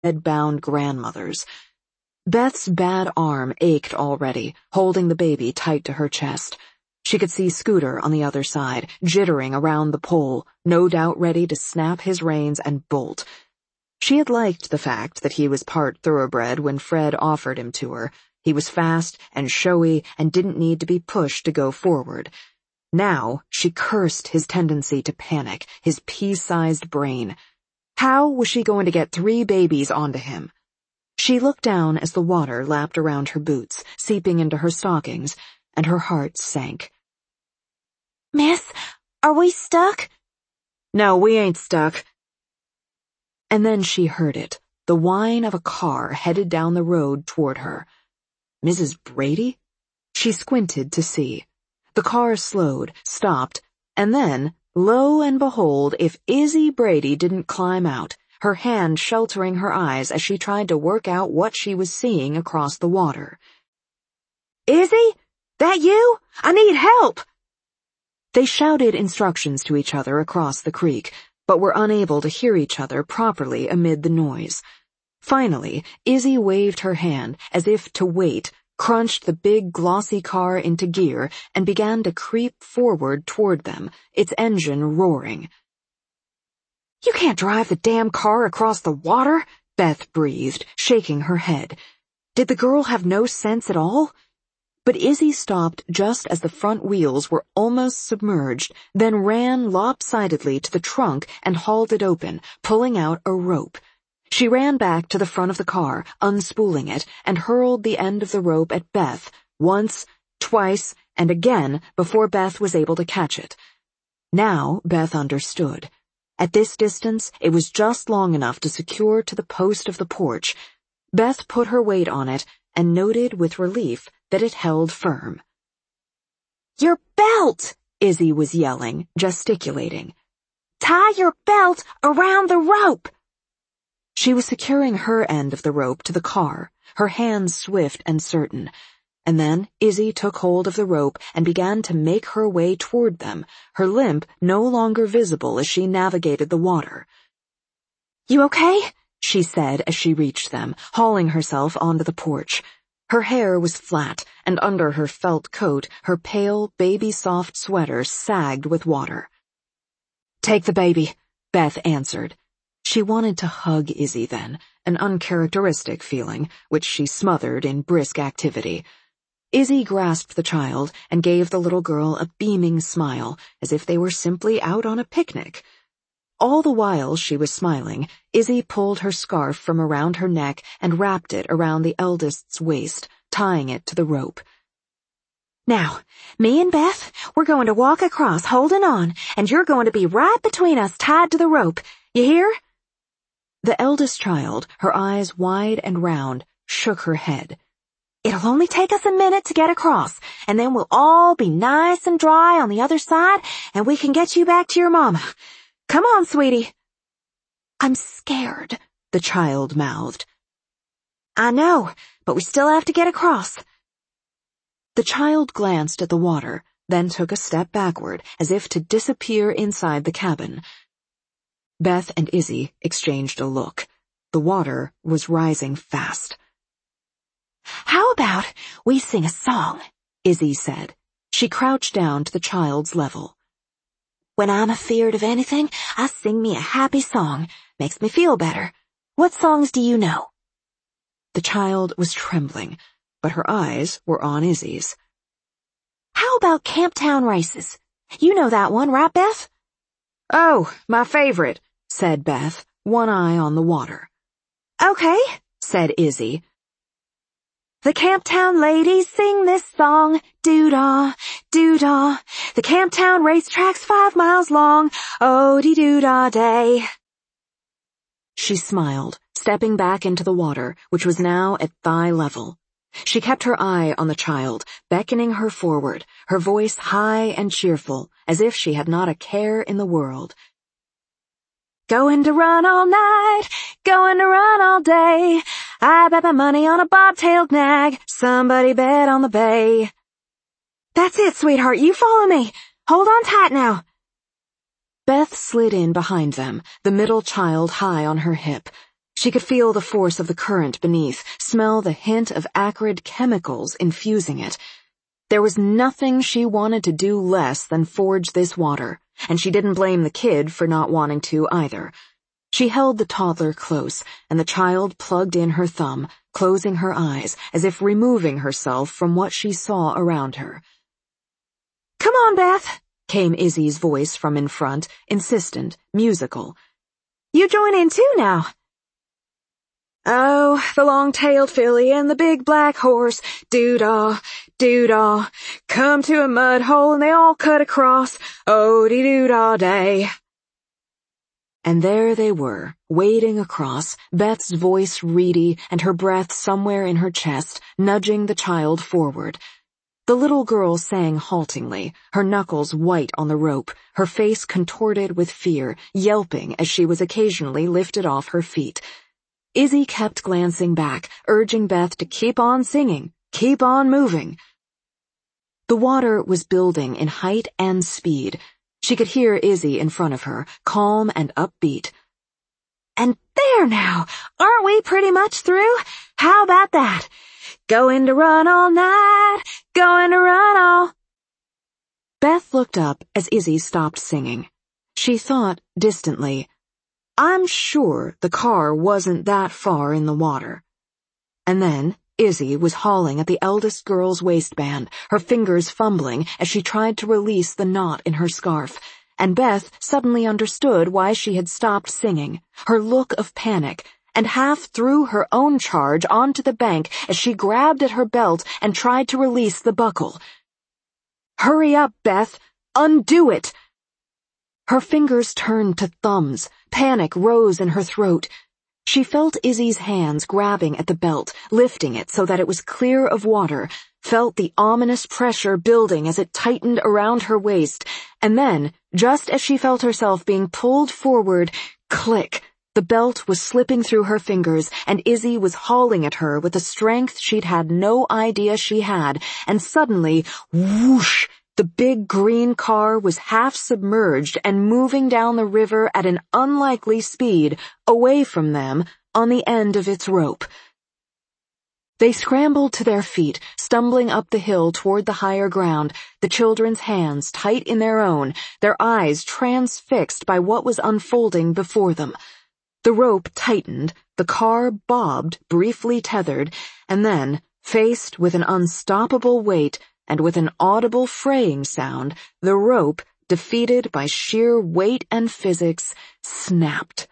bed-bound grandmothers. Beth's bad arm ached already, holding the baby tight to her chest. She could see Scooter on the other side, jittering around the pole, no doubt ready to snap his reins and bolt. She had liked the fact that he was part thoroughbred when Fred offered him to her. He was fast and showy and didn't need to be pushed to go forward. Now she cursed his tendency to panic, his pea-sized brain. How was she going to get 3 babies onto him? She looked down as the water lapped around her boots, seeping into her stockings, and her heart sank. "Miss, are we stuck?" "No, we ain't stuck." And then she heard it, the whine of a car headed down the road toward her. Mrs. Brady? She squinted to see. The car slowed, stopped, and then, lo and behold, if Izzy Brady didn't climb out, her hand sheltering her eyes as she tried to work out what she was seeing across the water. "Izzy? That you? I need help!" They shouted instructions to each other across the creek, but were unable to hear each other properly amid the noise. Finally, Izzy waved her hand as if to wait, crunched the big glossy car into gear, and began to creep forward toward them, its engine roaring. "You can't drive the damn car across the water," Beth breathed, shaking her head. Did the girl have no sense at all? But Izzy stopped just as the front wheels were almost submerged, then ran lopsidedly to the trunk and hauled it open, pulling out a rope. She ran back to the front of the car, unspooling it, and hurled the end of the rope at Beth, once, twice, and again before Beth was able to catch it. Now Beth understood. At this distance, it was just long enough to secure to the post of the porch. Beth put her weight on it and noted with relief that it held firm. "Your belt!" Izzy was yelling, gesticulating. "Tie your belt around the rope!" She was securing her end of the rope to the car, her hands swift and certain. And then Izzy took hold of the rope and began to make her way toward them, her limp no longer visible as she navigated the water. "You okay?" she said as she reached them, hauling herself onto the porch. Her hair was flat, and under her felt coat, her pale, baby-soft sweater sagged with water. "Take the baby," Beth answered. She wanted to hug Izzy then, an uncharacteristic feeling, which she smothered in brisk activity. Izzy grasped the child and gave the little girl a beaming smile, as if they were simply out on a picnic. All the while she was smiling, Izzy pulled her scarf from around her neck and wrapped it around the eldest's waist, tying it to the rope. "Now, me and Beth, we're going to walk across holding on, and you're going to be right between us tied to the rope. You hear?" The eldest child, her eyes wide and round, shook her head. "It'll only take us a minute to get across, and then we'll all be nice and dry on the other side, and we can get you back to your mama. Come on, sweetie." "I'm scared," the child mouthed. "I know, but we still have to get across." The child glanced at the water, then took a step backward, as if to disappear inside the cabin. Beth and Izzy exchanged a look. The water was rising fast. "How about we sing a song?" Izzy said. She crouched down to the child's level. "When I'm afeared of anything, I sing me a happy song. Makes me feel better. What songs do you know?" The child was trembling, but her eyes were on Izzy's. "How about Camptown Races? You know that one, right, Beth?" "Oh, my favorite," said Beth, one eye on the water. "Okay," said Izzy. "The Camptown ladies sing this song, doo-dah, doo-dah. The Camptown racetrack's 5 miles long, oh-dee-doo-dah day." She smiled, stepping back into the water, which was now at thigh level. She kept her eye on the child, beckoning her forward, her voice high and cheerful, as if she had not a care in the world. "Going to run all night, going to run all day. I bet my money on a bobtailed nag, somebody bet on the bay." "That's it, sweetheart, you follow me. Hold on tight now." Beth slid in behind them, the middle child high on her hip. She could feel the force of the current beneath, smell the hint of acrid chemicals infusing it. There was nothing she wanted to do less than forge this water, and she didn't blame the kid for not wanting to either. She held the toddler close, and the child plugged in her thumb, closing her eyes, as if removing herself from what she saw around her. "Come on, Beth," came Izzy's voice from in front, insistent, musical. "You join in too now." "Oh, the long-tailed filly and the big black horse, doo-dah, doo-dah, come to a mud hole and they all cut across, oh-dee-doo-dah day." And there they were, wading across, Beth's voice reedy and her breath somewhere in her chest, nudging the child forward. The little girl sang haltingly, her knuckles white on the rope, her face contorted with fear, yelping as she was occasionally lifted off her feet. Izzy kept glancing back, urging Beth to keep on singing, keep on moving. The water was building in height and speed. She could hear Izzy in front of her, calm and upbeat. "And there now! Aren't we pretty much through? How about that? Going to run all night, going to run all..." Beth looked up as Izzy stopped singing. She thought, distantly, "I'm sure the car wasn't that far in the water." And then Izzy was hauling at the eldest girl's waistband, her fingers fumbling as she tried to release the knot in her scarf, and Beth suddenly understood why she had stopped singing, her look of panic, and half threw her own charge onto the bank as she grabbed at her belt and tried to release the buckle. "Hurry up, Beth! Undo it!" Her fingers turned to thumbs. Panic rose in her throat. She felt Izzy's hands grabbing at the belt, lifting it so that it was clear of water, felt the ominous pressure building as it tightened around her waist, and then, just as she felt herself being pulled forward, click, the belt was slipping through her fingers, and Izzy was hauling at her with a strength she'd had no idea she had, and suddenly, whoosh! The big green car was half submerged and moving down the river at an unlikely speed, away from them, on the end of its rope. They scrambled to their feet, stumbling up the hill toward the higher ground, the children's hands tight in their own, their eyes transfixed by what was unfolding before them. The rope tightened, the car bobbed, briefly tethered, and then, faced with an unstoppable weight, and with an audible fraying sound, the rope, defeated by sheer weight and physics, snapped.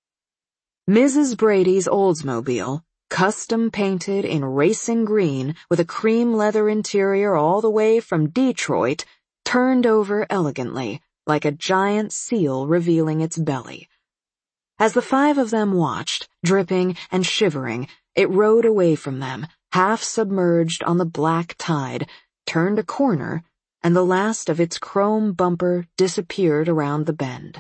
Mrs. Brady's Oldsmobile, custom painted in racing green with a cream leather interior all the way from Detroit, turned over elegantly, like a giant seal revealing its belly. As the five of them watched, dripping and shivering, it rode away from them, half submerged on the black tide, turned a corner, and the last of its chrome bumper disappeared around the bend.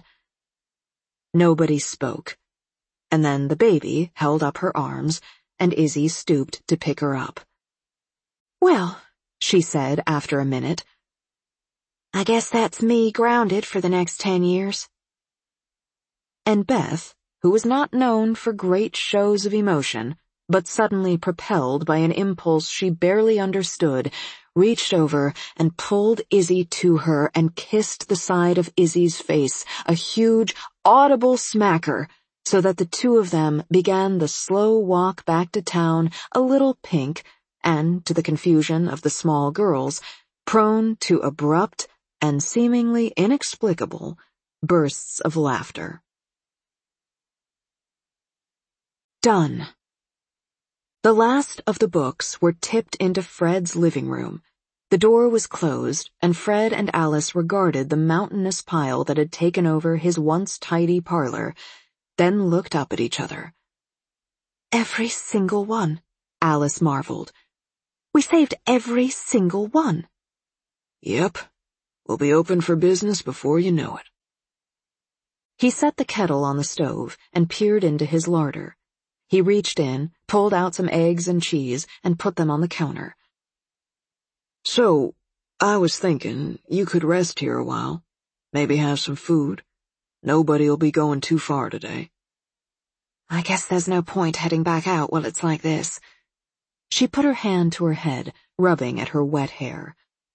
Nobody spoke, and then the baby held up her arms, and Izzy stooped to pick her up. "Well," she said after a minute, "I guess that's me grounded for the next 10 years. And Beth, who was not known for great shows of emotion, but suddenly propelled by an impulse she barely understood, reached over and pulled Izzy to her and kissed the side of Izzy's face, a huge, audible smacker, so that the two of them began the slow walk back to town a little pink and, to the confusion of the small girls, prone to abrupt and seemingly inexplicable bursts of laughter. Done. The last of the books were tipped into Fred's living room. The door was closed, and Fred and Alice regarded the mountainous pile that had taken over his once tidy parlor, then looked up at each other. "Every single one," Alice marveled. "We saved every single one." "Yep. We'll be open for business before you know it." He set the kettle on the stove and peered into his larder. He reached in, pulled out some eggs and cheese, and put them on the counter. "So, I was thinking you could rest here a while. Maybe have some food. Nobody'll be going too far today." I guess there's no point heading back out while it's like this. She put her hand to her head, rubbing at her wet hair.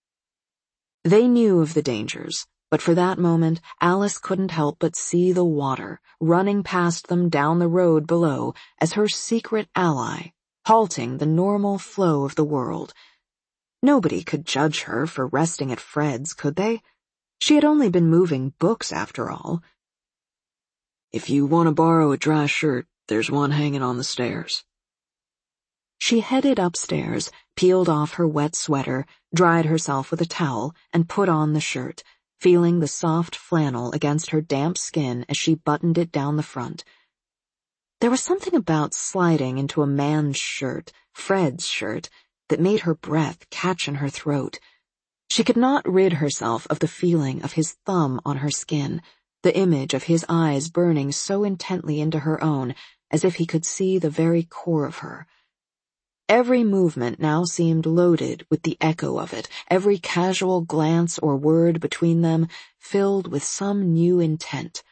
They knew of the dangers, but for that moment, Alice couldn't help but see the water running past them down the road below as her secret ally, halting the normal flow of the world. Nobody could judge her for resting at Fred's, could they? She had only been moving books after all. If you want to borrow a dry shirt, there's one hanging on the stairs. She headed upstairs, peeled off her wet sweater, dried herself with a towel, and put on the shirt, feeling the soft flannel against her damp skin as she buttoned it down the front. There was something about sliding into a man's shirt, Fred's shirt, that made her breath catch in her throat. She could not rid herself of the feeling of his thumb on her skin, the image of his eyes burning so intently into her own, as if he could see the very core of her. Every movement now seemed loaded with the echo of it, every casual glance or word between them filled with some new intent.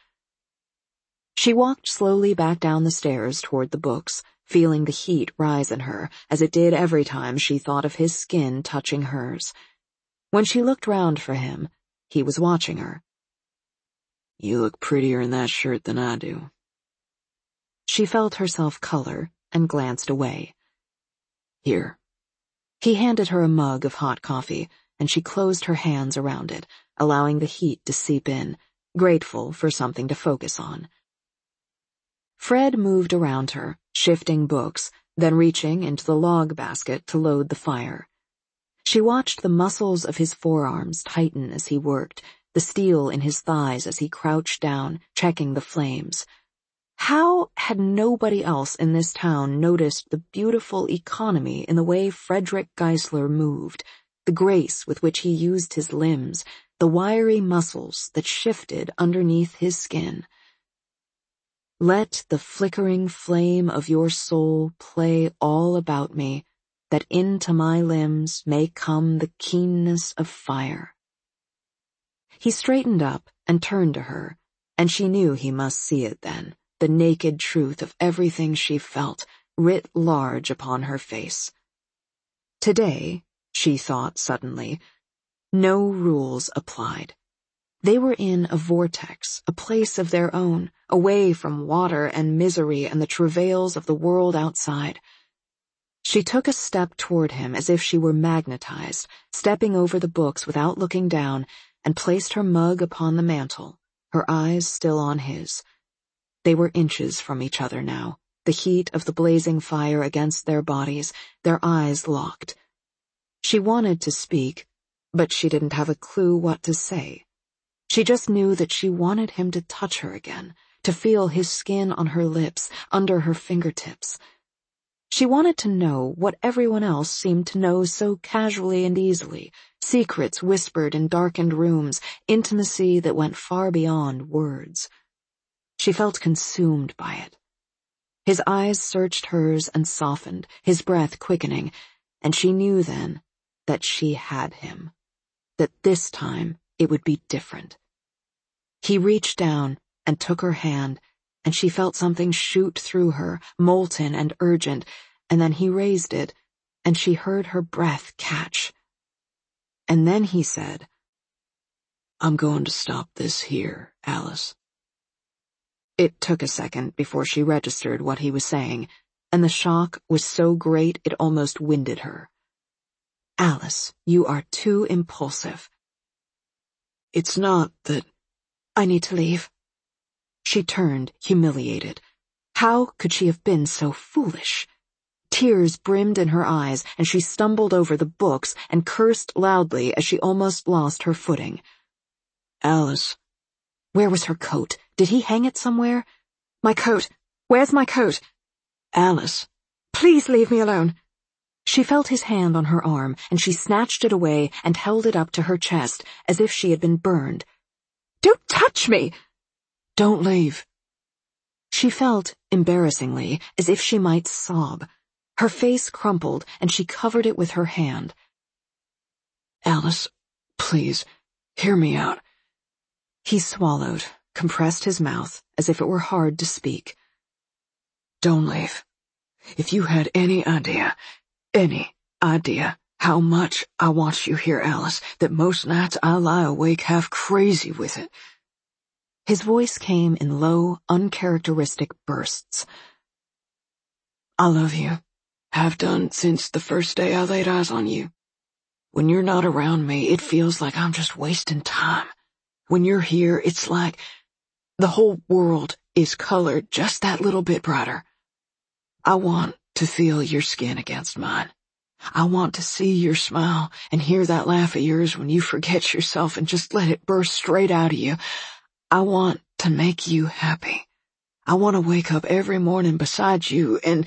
She walked slowly back down the stairs toward the books, feeling the heat rise in her, as it did every time she thought of his skin touching hers. When she looked round for him, he was watching her. You look prettier in that shirt than I do. She felt herself color and glanced away. Here. He handed her a mug of hot coffee, and she closed her hands around it, allowing the heat to seep in, grateful for something to focus on. Fred moved around her, shifting books, then reaching into the log basket to load the fire. She watched the muscles of his forearms tighten as he worked, the steel in his thighs as he crouched down, checking the flames. How had nobody else in this town noticed the beautiful economy in the way Frederick Geisler moved, the grace with which he used his limbs, the wiry muscles that shifted underneath his skin? Let the flickering flame of your soul play all about me, that into my limbs may come the keenness of fire. He straightened up and turned to her, and she knew he must see it then. The naked truth of everything she felt, writ large upon her face. Today, she thought suddenly, no rules applied. They were in a vortex, a place of their own, away from water and misery and the travails of the world outside. She took a step toward him as if she were magnetized, stepping over the books without looking down, and placed her mug upon the mantel, her eyes still on his. They were inches from each other now, the heat of the blazing fire against their bodies, their eyes locked. She wanted to speak, but she didn't have a clue what to say. She just knew that she wanted him to touch her again, to feel his skin on her lips, under her fingertips. She wanted to know what everyone else seemed to know so casually and easily, secrets whispered in darkened rooms, intimacy that went far beyond words. She felt consumed by it. His eyes searched hers and softened, his breath quickening, and she knew then that she had him, that this time it would be different. He reached down and took her hand, and she felt something shoot through her, molten and urgent, and then he raised it, and she heard her breath catch. And then he said, I'm going to stop this here, Alice. It took a second before she registered what he was saying, and the shock was so great it almost winded her. Alice, you are too impulsive. It's not that... I need to leave. She turned, humiliated. How could she have been so foolish? Tears brimmed in her eyes, and she stumbled over the books and cursed loudly as she almost lost her footing. Alice. Where was her coat? Did he hang it somewhere? My coat. Where's my coat? Alice. Please leave me alone. She felt his hand on her arm, and she snatched it away and held it up to her chest, as if she had been burned. Don't touch me! Don't leave. She felt, embarrassingly, as if she might sob. Her face crumpled, and she covered it with her hand. Alice, please, hear me out. He swallowed, compressed his mouth, as if it were hard to speak. Don't leave. If you had any idea how much I want you here, Alice, that most nights I lie awake half crazy with it." His voice came in low, uncharacteristic bursts. "I love you. Have done since the first day I laid eyes on you. When you're not around me, it feels like I'm just wasting time. When you're here, it's like the whole world is colored just that little bit brighter. I want to feel your skin against mine. I want to see your smile and hear that laugh of yours when you forget yourself and just let it burst straight out of you. I want to make you happy. I want to wake up every morning beside you and...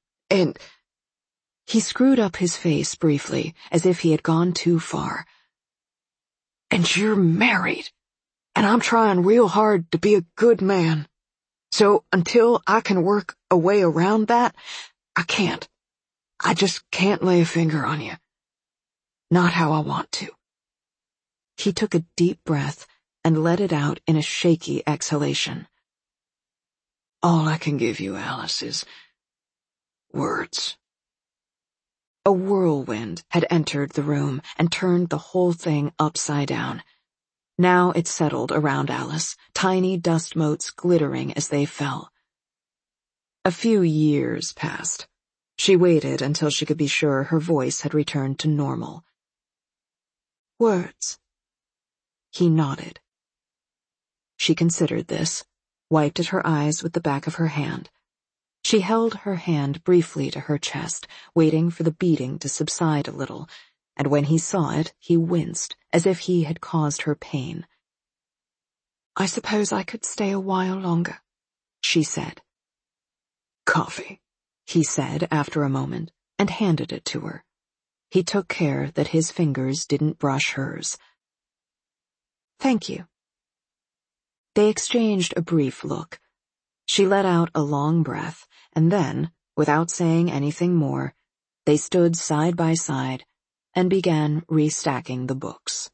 He screwed up his face briefly, as if he had gone too far. "And you're married, and I'm trying real hard to be a good man. So until I can work a way around that, I can't. I just can't lay a finger on you. Not how I want to." He took a deep breath and let it out in a shaky exhalation. "All I can give you, Alice, is words." A whirlwind had entered the room and turned the whole thing upside down. Now it settled around Alice, tiny dust motes glittering as they fell. A few years passed. She waited until she could be sure her voice had returned to normal. "Words." He nodded. She considered this, wiped at her eyes with the back of her hand. She held her hand briefly to her chest, waiting for the beating to subside a little, and when he saw it, he winced, as if he had caused her pain. "I suppose I could stay a while longer," she said. "Coffee," he said after a moment, and handed it to her. He took care that his fingers didn't brush hers. "Thank you." They exchanged a brief look. She let out a long breath, and then, without saying anything more, they stood side by side and began restacking the books.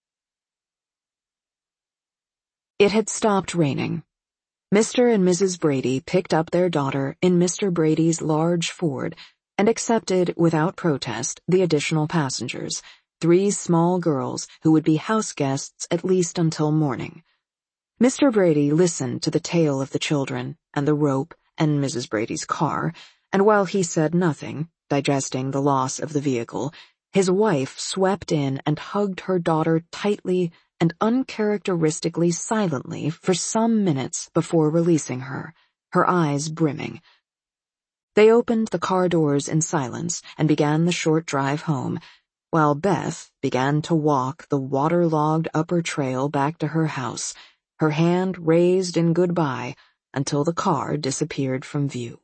It had stopped raining. Mr. and Mrs. Brady picked up their daughter in Mr. Brady's large Ford and accepted, without protest, the additional passengers, 3 small girls who would be house guests at least until morning. Mr. Brady listened to the tale of the children and the rope and Mrs. Brady's car, and while he said nothing, digesting the loss of the vehicle, his wife swept in and hugged her daughter tightly and uncharacteristically silently for some minutes before releasing her, her eyes brimming. They opened the car doors in silence and began the short drive home, while Beth began to walk the waterlogged upper trail back to her house, her hand raised in goodbye until the car disappeared from view.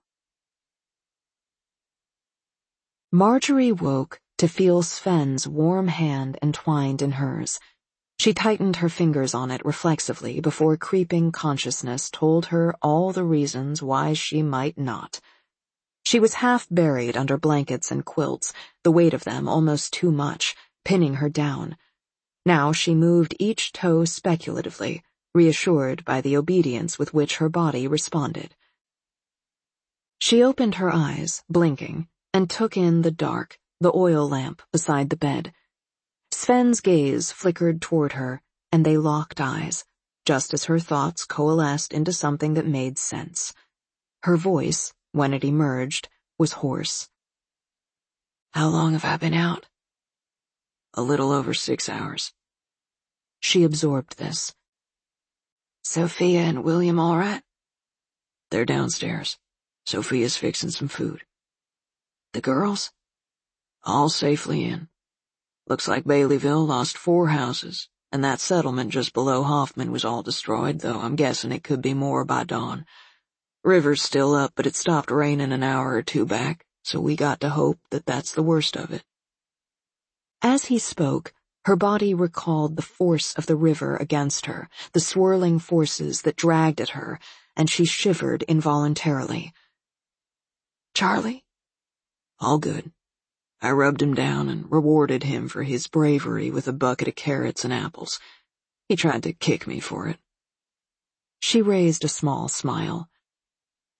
Marjorie woke to feel Sven's warm hand entwined in hers. She tightened her fingers on it reflexively before creeping consciousness told her all the reasons why she might not. She was half buried under blankets and quilts, the weight of them almost too much, pinning her down. Now she moved each toe speculatively, reassured by the obedience with which her body responded. She opened her eyes, blinking, and took in the dark, the oil lamp beside the bed. Sven's gaze flickered toward her, and they locked eyes, just as her thoughts coalesced into something that made sense. Her voice, when it emerged, was hoarse. "How long have I been out?" "A little over 6 hours." She absorbed this. "Sophia and William all right?" "They're downstairs. Sophia's fixing some food." "The girls?" "All safely in. Looks like Baileyville lost 4 houses, and that settlement just below Hoffman was all destroyed, though I'm guessing it could be more by dawn. River's still up, but it stopped raining an hour or 2 back, so we got to hope that that's the worst of it." As he spoke, her body recalled the force of the river against her, the swirling forces that dragged at her, and she shivered involuntarily. "Charlie?" "All good. I rubbed him down and rewarded him for his bravery with a bucket of carrots and apples. He tried to kick me for it." She raised a small smile.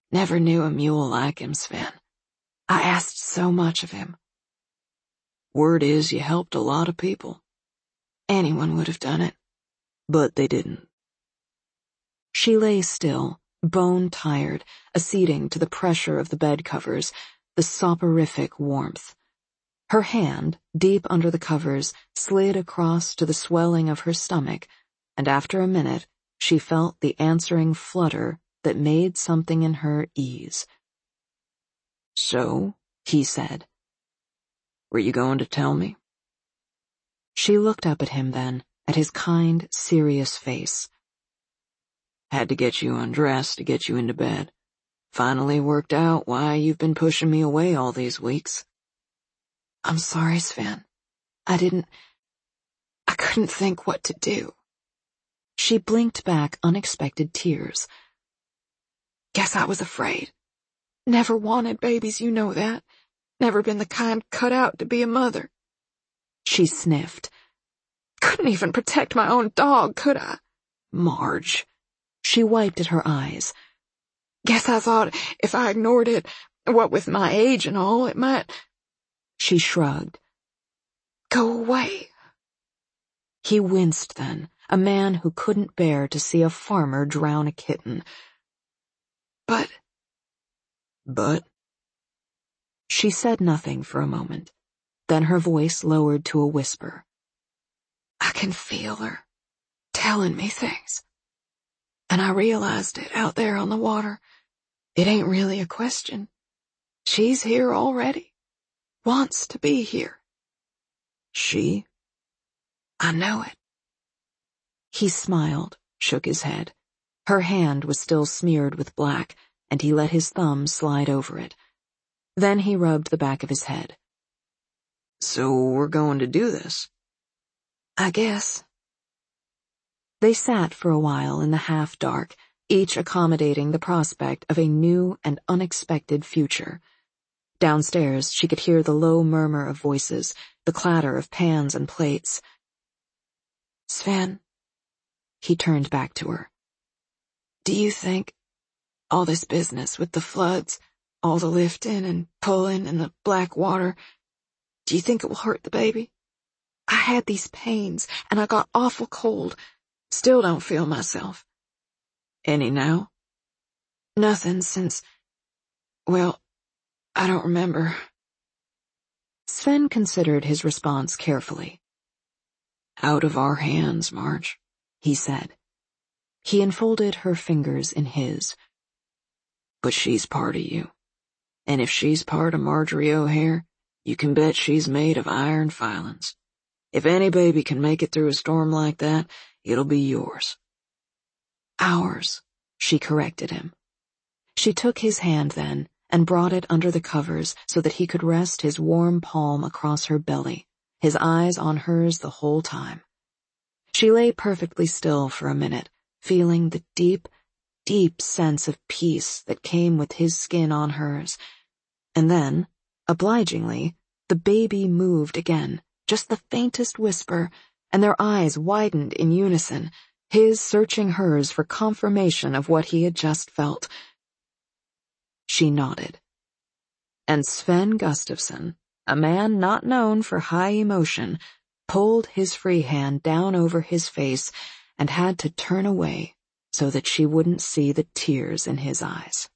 Never knew a mule like him, Sven. I asked so much of him. Word is you helped a lot of people. Anyone would have done it, but they didn't. She lay still, bone-tired, acceding to the pressure of the bed covers, the soporific warmth. Her hand, deep under the covers, slid across to the swelling of her stomach, and after a minute, she felt the answering flutter that made something in her ease. So, he said, were you going to tell me? She looked up at him then, at his kind, serious face. Had to get you undressed to get you into bed. Finally worked out why you've been pushing me away all these weeks. I'm sorry, Sven. I couldn't think what to do. She blinked back unexpected tears. Guess I was afraid. Never wanted babies, you know that. Never been the kind cut out to be a mother. She sniffed. Couldn't even protect my own dog, could I? Marge. She wiped at her eyes. Guess I thought if I ignored it, what with my age and all, it might... She shrugged. Go away. He winced then, a man who couldn't bear to see a farmer drown a kitten. But... She said nothing for a moment. Then her voice lowered to a whisper. I can feel her, telling me things. And I realized it out there on the water. It ain't really a question. She's here already. Wants to be here. She? I know it. He smiled, shook his head. Her hand was still smeared with black, and he let his thumb slide over it. Then he rubbed the back of his head. So we're going to do this? I guess. They sat for a while in the half-dark, each accommodating the prospect of a new and unexpected future. Downstairs, she could hear the low murmur of voices, the clatter of pans and plates. Sven, he turned back to her. Do you think all this business with the floods, all the lifting and pulling and the black water, do you think it will hurt the baby? I had these pains, and I got awful cold. Still don't feel myself. Any now? Nothing since... well, I don't remember. Sven considered his response carefully. Out of our hands, Marge, he said. He enfolded her fingers in his. But she's part of you. And if she's part of Marjorie O'Hare, you can bet she's made of iron filings. If any baby can make it through a storm like that, it'll be yours. Ours, she corrected him. She took his hand then and brought it under the covers so that he could rest his warm palm across her belly, his eyes on hers the whole time. She lay perfectly still for a minute, feeling the deep, deep sense of peace that came with his skin on hers. And then, obligingly, the baby moved again, just the faintest whisper, and their eyes widened in unison, his searching hers for confirmation of what he had just felt. She nodded. And Sven Gustafson, a man not known for high emotion, pulled his free hand down over his face and had to turn away so that she wouldn't see the tears in his eyes.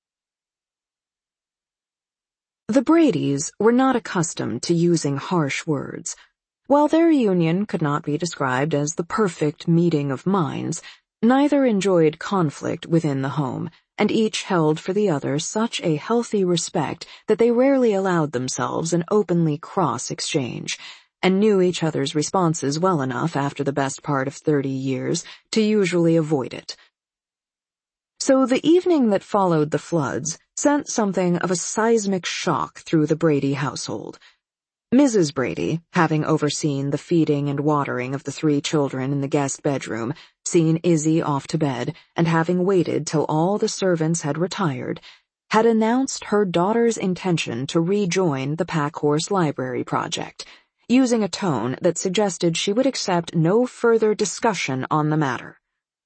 The Bradys were not accustomed to using harsh words. While their union could not be described as the perfect meeting of minds, neither enjoyed conflict within the home, and each held for the other such a healthy respect that they rarely allowed themselves an openly cross exchange, and knew each other's responses well enough after the best part of 30 years to usually avoid it. So the evening that followed the floods sent something of a seismic shock through the Brady household. Mrs. Brady, having overseen the feeding and watering of the 3 children in the guest bedroom, seen Izzy off to bed, and having waited till all the servants had retired, had announced her daughter's intention to rejoin the Packhorse Library project, using a tone that suggested she would accept no further discussion on the matter.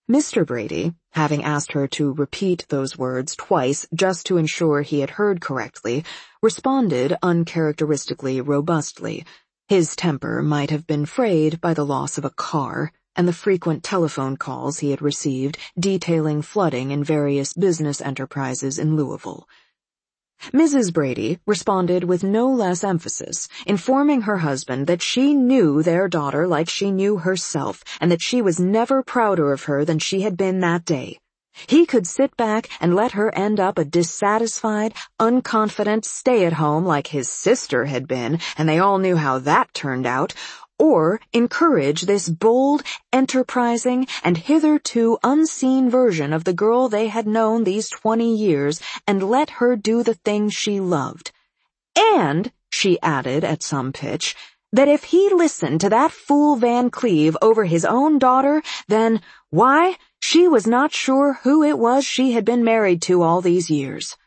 Mr. Brady, having asked her to repeat those words twice just to ensure he had heard correctly, responded uncharacteristically robustly. His temper might have been frayed by the loss of a car and the frequent telephone calls he had received detailing flooding in various business enterprises in Louisville. Mrs. Brady responded with no less emphasis, informing her husband that she knew their daughter like she knew herself, and that she was never prouder of her than she had been that day. He could sit back and let her end up a dissatisfied, unconfident stay-at-home like his sister had been, and they all knew how that turned out, or encourage this bold, enterprising, and hitherto unseen version of the girl they had known these 20 years and let her do the things she loved. And, she added at some pitch, that if he listened to that fool Van Cleve over his own daughter, then, why, she was not sure who it was she had been married to all these years.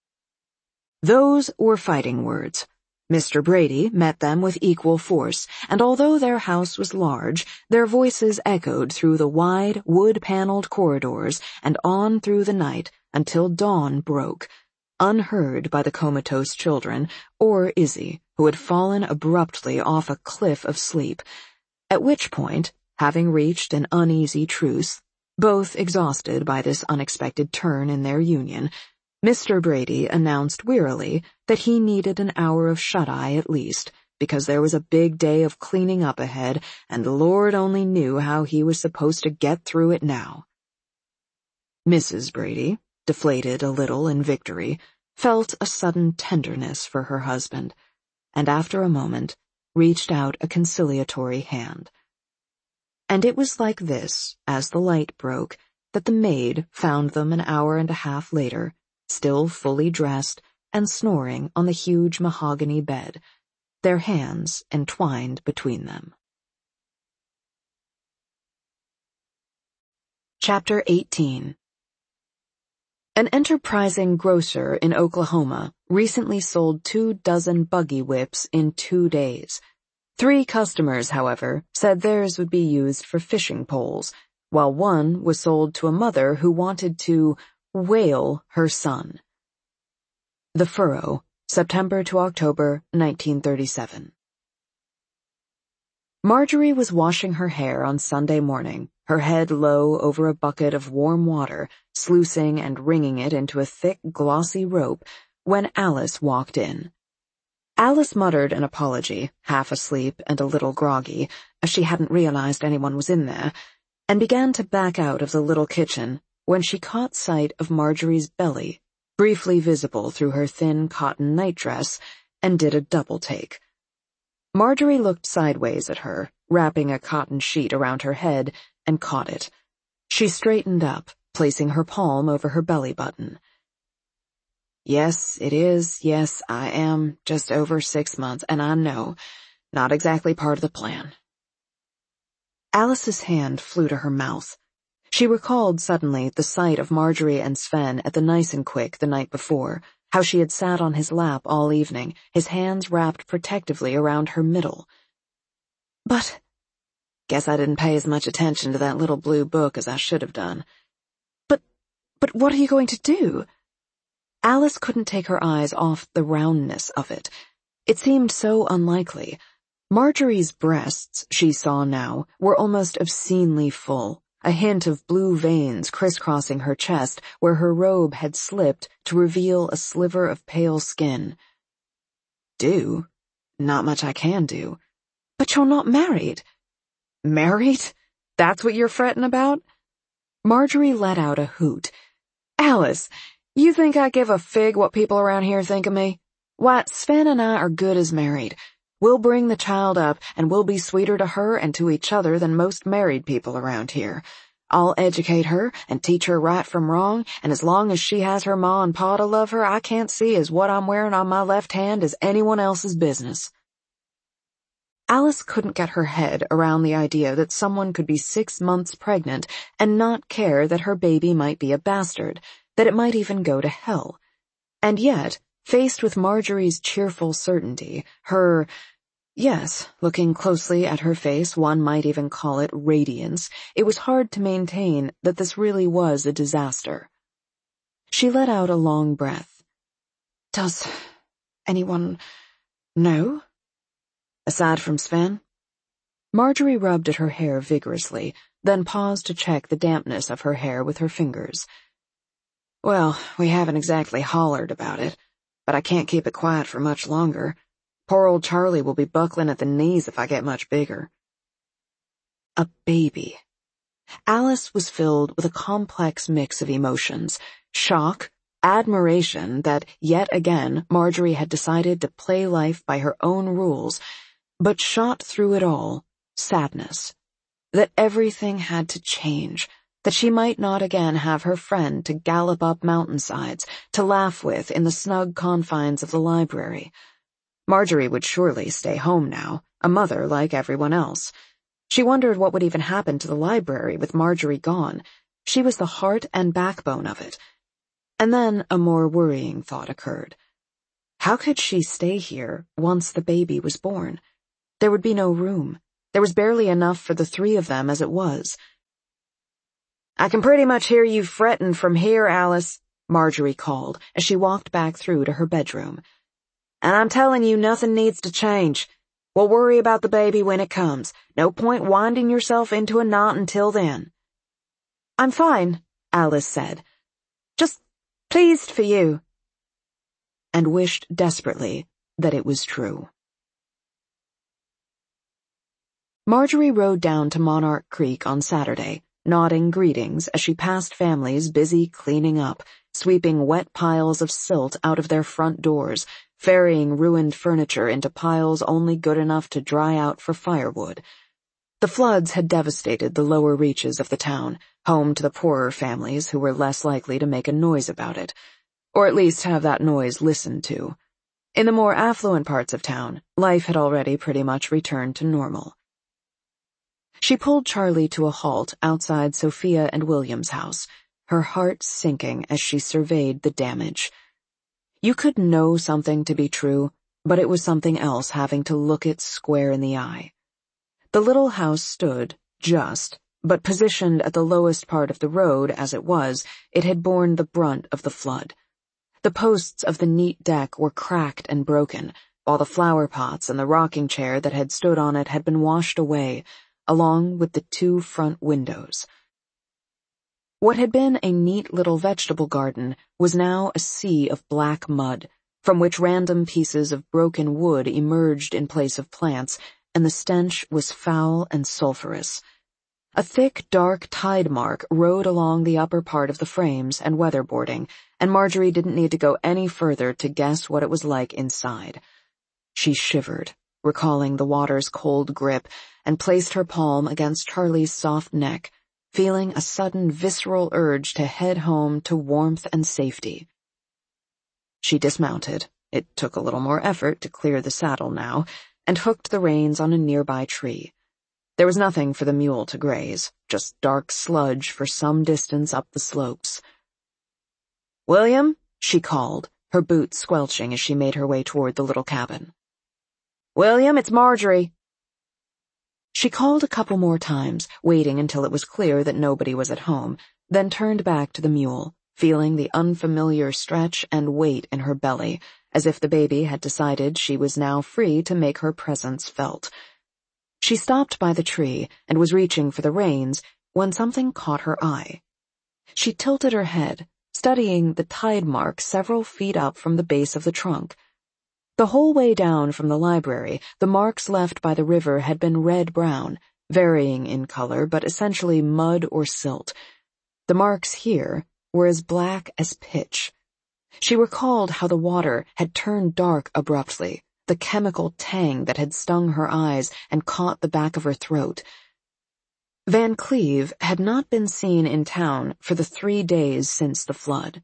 Those were fighting words. Mr. Brady met them with equal force, and although their house was large, their voices echoed through the wide, wood-paneled corridors and on through the night until dawn broke, unheard by the comatose children or Izzy, who had fallen abruptly off a cliff of sleep, at which point, having reached an uneasy truce, both exhausted by this unexpected turn in their union, Mr. Brady announced wearily that he needed an hour of shut-eye at least, because there was a big day of cleaning up ahead, and the Lord only knew how he was supposed to get through it now. Mrs. Brady, deflated a little in victory, felt a sudden tenderness for her husband, and after a moment reached out a conciliatory hand. And it was like this, as the light broke, that the maid found them an hour and a half later, still fully dressed and snoring on the huge mahogany bed, their hands entwined between them. Chapter 18. An enterprising grocer in Oklahoma recently sold 24 buggy whips in 2 days. 3 customers, however, said theirs would be used for fishing poles, while one was sold to a mother who wanted to whale her son. The Furrow, September to October, 1937. Marjorie was washing her hair on Sunday morning, her head low over a bucket of warm water, sluicing and wringing it into a thick, glossy rope, when Alice walked in. Alice muttered an apology, half asleep and a little groggy, as she hadn't realized anyone was in there, and began to back out of the little kitchen when she caught sight of Marjorie's belly, briefly visible through her thin cotton nightdress, and did a double take. Marjorie looked sideways at her, wrapping a cotton sheet around her head, and caught it. She straightened up, placing her palm over her belly button. Yes, it is. Yes, I am just over 6 months, and I know, not exactly part of the plan. Alice's hand flew to her mouth. She recalled suddenly the sight of Marjorie and Sven at the Nice and Quick the night before, how she had sat on his lap all evening, his hands wrapped protectively around her middle. But, guess I didn't pay as much attention to that little blue book as I should have done. But what are you going to do? Alice couldn't take her eyes off the roundness of it. It seemed so unlikely. Marjorie's breasts, she saw now, were almost obscenely full, a hint of blue veins crisscrossing her chest where her robe had slipped to reveal a sliver of pale skin. Do? Not much I can do. But you're not married. Married? That's what you're fretting about? Marjorie let out a hoot. Alice, you think I give a fig what people around here think of me? Why, Sven and I are good as married. We'll bring the child up, and we'll be sweeter to her and to each other than most married people around here. I'll educate her and teach her right from wrong, and as long as she has her ma and pa to love her, I can't see as what I'm wearing on my left hand is anyone else's business. Alice couldn't get her head around the idea that someone could be 6 months pregnant and not care that her baby might be a bastard, that it might even go to hell. And yet, faced with Marjorie's cheerful certainty, her, Yes, looking closely at her face, one might even call it radiance. It was hard to maintain that this really was a disaster. She let out a long breath. Does anyone know? Aside from Sven? Marjorie rubbed at her hair vigorously, then paused to check the dampness of her hair with her fingers. Well, we haven't exactly hollered about it, but I can't keep it quiet for much longer. Poor old Charlie will be buckling at the knees if I get much bigger. A baby. Alice was filled with a complex mix of emotions: shock, admiration that, yet again, Marjorie had decided to play life by her own rules, but shot through it all, sadness. That everything had to change, that she might not again have her friend to gallop up mountainsides, to laugh with in the snug confines of the library. Marjorie would surely stay home now, a mother like everyone else. She wondered what would even happen to the library with Marjorie gone. She was the heart and backbone of it. And then a more worrying thought occurred. How could she stay here once the baby was born? There would be no room. There was barely enough for the three of them as it was. I can pretty much hear you fretting from here, Alice, Marjorie called as she walked back through to her bedroom. And I'm telling you, nothing needs to change. We'll worry about the baby when it comes. No point winding yourself into a knot until then. I'm fine, Alice said. Just pleased for you. And wished desperately that it was true. Marjorie rode down to Monarch Creek on Saturday, nodding greetings as she passed families busy cleaning up, sweeping wet piles of silt out of their front doors, ferrying ruined furniture into piles only good enough to dry out for firewood. The floods had devastated the lower reaches of the town, home to the poorer families who were less likely to make a noise about it, or at least have that noise listened to. In the more affluent parts of town, life had already pretty much returned to normal. She pulled Charlie to a halt outside Sophia and William's house, her heart sinking as she surveyed the damage. You could know something to be true, but it was something else having to look it square in the eye. The little house stood, just, but positioned at the lowest part of the road as it was, it had borne the brunt of the flood. The posts of the neat deck were cracked and broken, while the flower pots and the rocking chair that had stood on it had been washed away, along with the two front windows. What had been a neat little vegetable garden was now a sea of black mud, from which random pieces of broken wood emerged in place of plants, and the stench was foul and sulphurous. A thick, dark tide mark rode along the upper part of the frames and weatherboarding, and Marjorie didn't need to go any further to guess what it was like inside. She shivered, recalling the water's cold grip, and placed her palm against Charlie's soft neck, feeling a sudden visceral urge to head home to warmth and safety. She dismounted. It took a little more effort to clear the saddle now, and hooked the reins on a nearby tree. There was nothing for the mule to graze, just dark sludge for some distance up the slopes. "William," she called, her boots squelching as she made her way toward the little cabin. "William, it's Marjorie." She called a couple more times, waiting until it was clear that nobody was at home, then turned back to the mule, feeling the unfamiliar stretch and weight in her belly, as if the baby had decided she was now free to make her presence felt. She stopped by the tree and was reaching for the reins when something caught her eye. She tilted her head, studying the tide mark several feet up from the base of the trunk. The whole way down from the library, the marks left by the river had been red-brown, varying in color but essentially mud or silt. The marks here were as black as pitch. She recalled how the water had turned dark abruptly, the chemical tang that had stung her eyes and caught the back of her throat. Van Cleve had not been seen in town for the 3 days since the flood.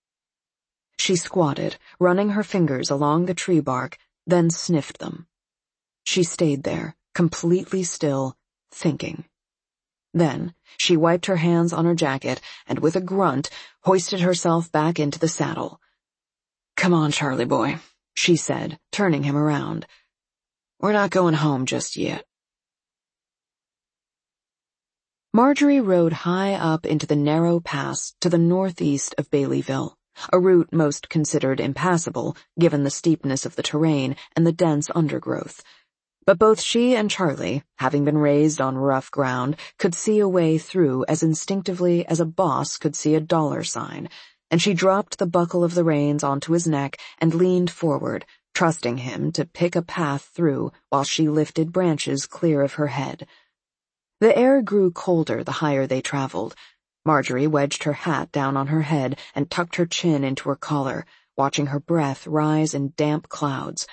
She squatted, running her fingers along the tree bark, then sniffed them. She stayed there, completely still, thinking. Then she wiped her hands on her jacket and, with a grunt, hoisted herself back into the saddle. "Come on, Charlie boy," she said, turning him around. We're not going home just yet. Marjorie rode high up into the narrow pass to the northeast of Baileyville, a route most considered impassable given the steepness of the terrain and the dense undergrowth. But both she and Charlie, having been raised on rough ground, could see a way through as instinctively as a boss could see a dollar sign, and she dropped the buckle of the reins onto his neck and leaned forward, trusting him to pick a path through while she lifted branches clear of her head. The air grew colder the higher they traveled. Marjorie wedged her hat down on her head and tucked her chin into her collar, watching her breath rise in damp clouds.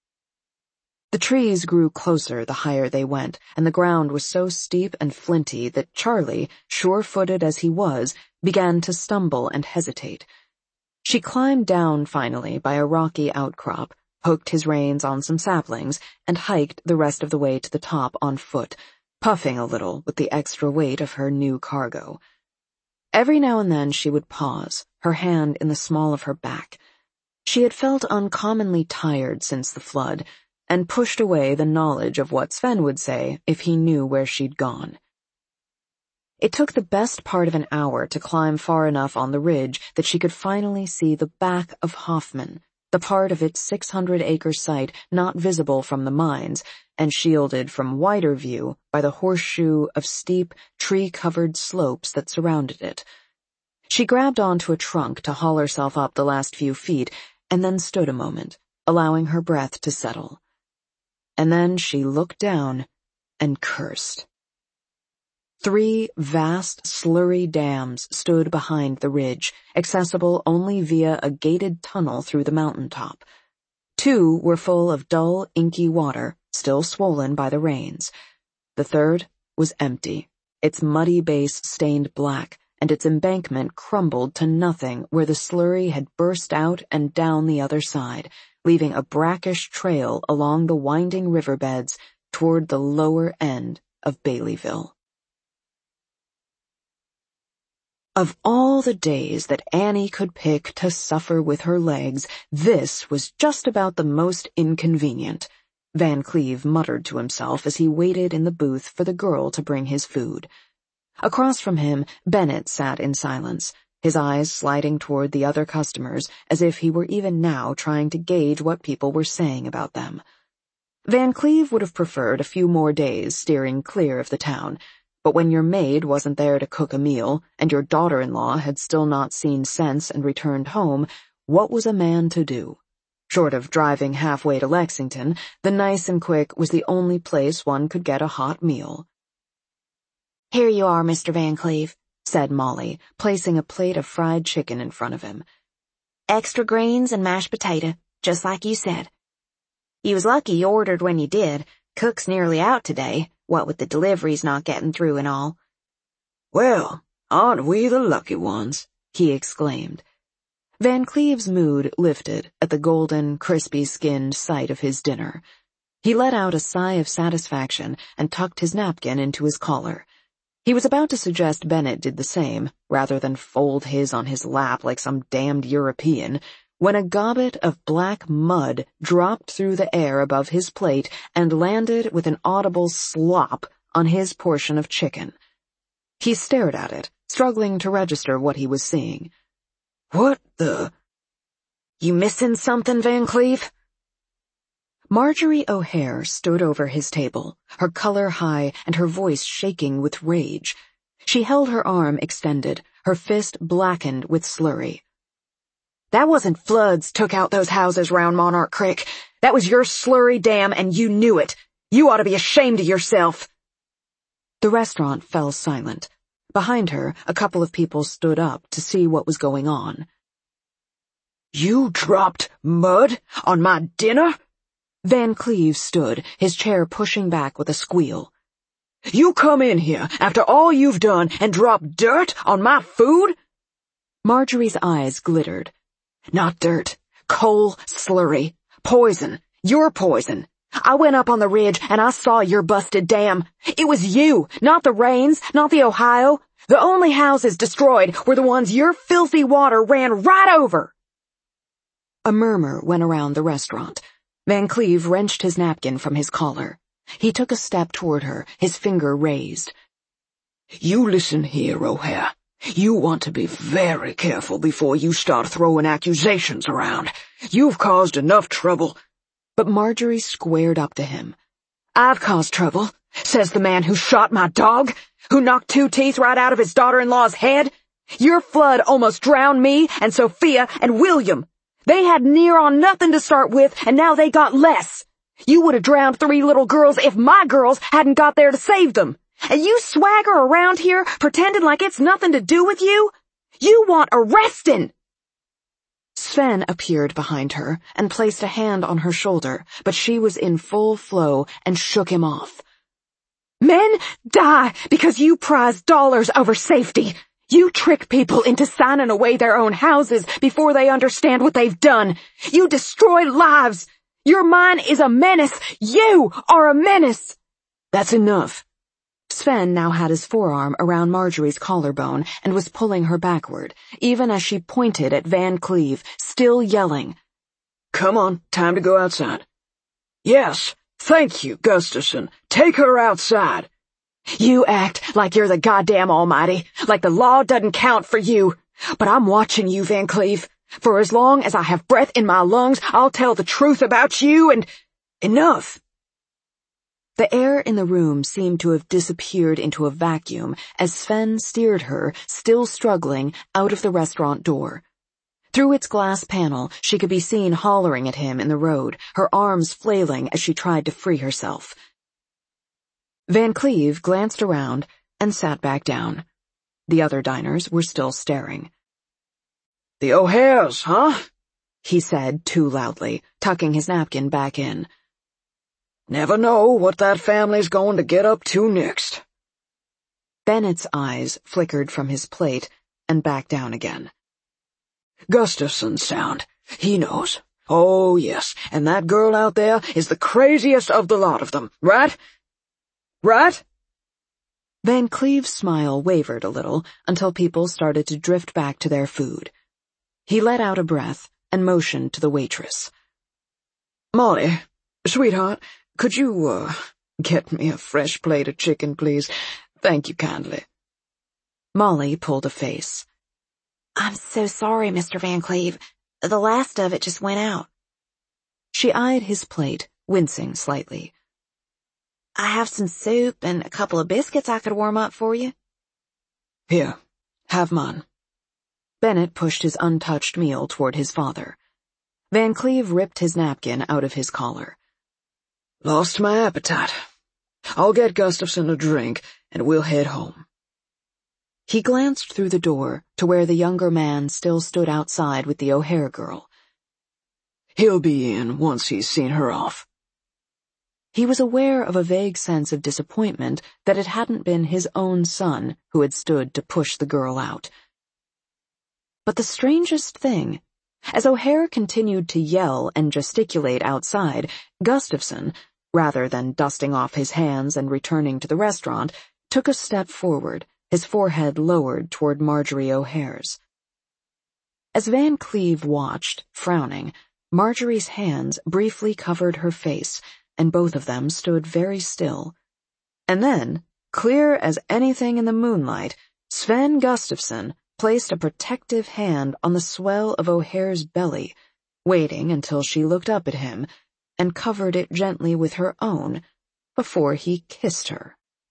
The trees grew closer the higher they went, and the ground was so steep and flinty that Charlie, sure-footed as he was, began to stumble and hesitate. She climbed down finally by a rocky outcrop, hooked his reins on some saplings, and hiked the rest of the way to the top on foot, puffing a little with the extra weight of her new cargo. Every now and then she would pause, her hand in the small of her back. She had felt uncommonly tired since the flood, and pushed away the knowledge of what Sven would say if he knew where she'd gone. It took the best part of an hour to climb far enough on the ridge that she could finally see the back of Hoffman, the part of its 600-acre site not visible from the mines, and shielded from wider view by the horseshoe of steep, tree-covered slopes that surrounded it. She grabbed onto a trunk to haul herself up the last few feet, and then stood a moment, allowing her breath to settle. And then she looked down and cursed. 3 vast, slurry dams stood behind the ridge, accessible only via a gated tunnel through the mountaintop. 2 were full of dull, inky water, still swollen by the rains. The third was empty, its muddy base stained black, and its embankment crumbled to nothing where the slurry had burst out and down the other side, leaving a brackish trail along the winding riverbeds toward the lower end of Baileyville. Of all the days that Annie could pick to suffer with her legs, this was just about the most inconvenient, Van Cleve muttered to himself as he waited in the booth for the girl to bring his food. Across from him, Bennett sat in silence, his eyes sliding toward the other customers as if he were even now trying to gauge what people were saying about them. Van Cleve would have preferred a few more days steering clear of the town, but when your maid wasn't there to cook a meal, and your daughter-in-law had still not seen sense and returned home, what was a man to do? Short of driving halfway to Lexington, the Nice and Quick was the only place one could get a hot meal. "Here you are, Mr. Van Cleve," said Molly, placing a plate of fried chicken in front of him. "Extra greens and mashed potato, just like you said. You was lucky you ordered when you did. Cook's nearly out today, what with the deliveries not getting through and all." "Well, aren't we the lucky ones?" he exclaimed. Van Cleve's mood lifted at the golden, crispy-skinned sight of his dinner. He let out a sigh of satisfaction and tucked his napkin into his collar. He was about to suggest Bennett did the same, rather than fold his on his lap like some damned European, when a gobbet of black mud dropped through the air above his plate and landed with an audible slop on his portion of chicken. He stared at it, struggling to register what he was seeing. "What the—" "You missing something, Van Cleve?" Marjorie O'Hare stood over his table, her color high and her voice shaking with rage. She held her arm extended, her fist blackened with slurry. "That wasn't floods took out those houses round Monarch Creek. That was your slurry dam, and you knew it. You ought to be ashamed of yourself." The restaurant fell silent. Behind her, a couple of people stood up to see what was going on. "You dropped mud on my dinner?" Van Cleve stood, his chair pushing back with a squeal. "You come in here after all you've done and drop dirt on my food?" Marjorie's eyes glittered. "Not dirt. Coal slurry. Poison. Your poison. I went up on the ridge and I saw your busted dam. It was you, not the Rains, not the Ohio. The only houses destroyed were the ones your filthy water ran right over." A murmur went around the restaurant. Van Cleve wrenched his napkin from his collar. He took a step toward her, his finger raised. You listen here, O'Hare. You want to be very careful before you start throwing accusations around. You've caused enough trouble. But Marjorie squared up to him. I've caused trouble, says the man who shot my dog, who knocked 2 teeth right out of his daughter-in-law's head. Your flood almost drowned me and Sophia and William. They had near on nothing to start with, and now they got less. You would have drowned 3 little girls if my girls hadn't got there to save them. And you swagger around here pretending like it's nothing to do with you? You want arresting! Sven appeared behind her and placed a hand on her shoulder, but she was in full flow and shook him off. Men die because you prize dollars over safety. You trick people into signing away their own houses before they understand what they've done. You destroy lives. Your mind is a menace. You are a menace. That's enough. Sven now had his forearm around Marjorie's collarbone and was pulling her backward, even as she pointed at Van Cleve, still yelling. Come on, time to go outside. Yes, thank you, Gustafson. Take her outside. You act like you're the goddamn almighty, like the law doesn't count for you. But I'm watching you, Van Cleve. For as long as I have breath in my lungs, I'll tell the truth about you and— Enough! The air in the room seemed to have disappeared into a vacuum as Sven steered her, still struggling, out of the restaurant door. Through its glass panel, she could be seen hollering at him in the road, her arms flailing as she tried to free herself. Van Cleve glanced around and sat back down. The other diners were still staring. The O'Hares, huh? He said too loudly, tucking his napkin back in. Never know what that family's going to get up to next. Bennett's eyes flickered from his plate and back down again. Gustafson's sound. He knows. Oh, yes, and that girl out there is the craziest of the lot of them, right? Right? Van Cleve's smile wavered a little until people started to drift back to their food. He let out a breath and motioned to the waitress. Molly, sweetheart, could you, get me a fresh plate of chicken, please? Thank you kindly. Molly pulled a face. I'm so sorry, Mr. Van Cleve. The last of it just went out. She eyed his plate, wincing slightly. I have some soup and a couple of biscuits I could warm up for you. Here, have mine. Bennett pushed his untouched meal toward his father. Van Cleve ripped his napkin out of his collar. Lost my appetite. I'll get Gustafson a drink, and we'll head home. He glanced through the door to where the younger man still stood outside with the O'Hare girl. He'll be in once he's seen her off. He was aware of a vague sense of disappointment that it hadn't been his own son who had stood to push the girl out. But the strangest thing, as O'Hare continued to yell and gesticulate outside, Gustafson, rather than dusting off his hands and returning to the restaurant, took a step forward, his forehead lowered toward Marjorie O'Hare's. As Van Cleve watched, frowning, Marjorie's hands briefly covered her face, and both of them stood very still. And then, clear as anything in the moonlight, Sven Gustafson placed a protective hand on the swell of O'Hare's belly, waiting until she looked up at him, and covered it gently with her own before he kissed her.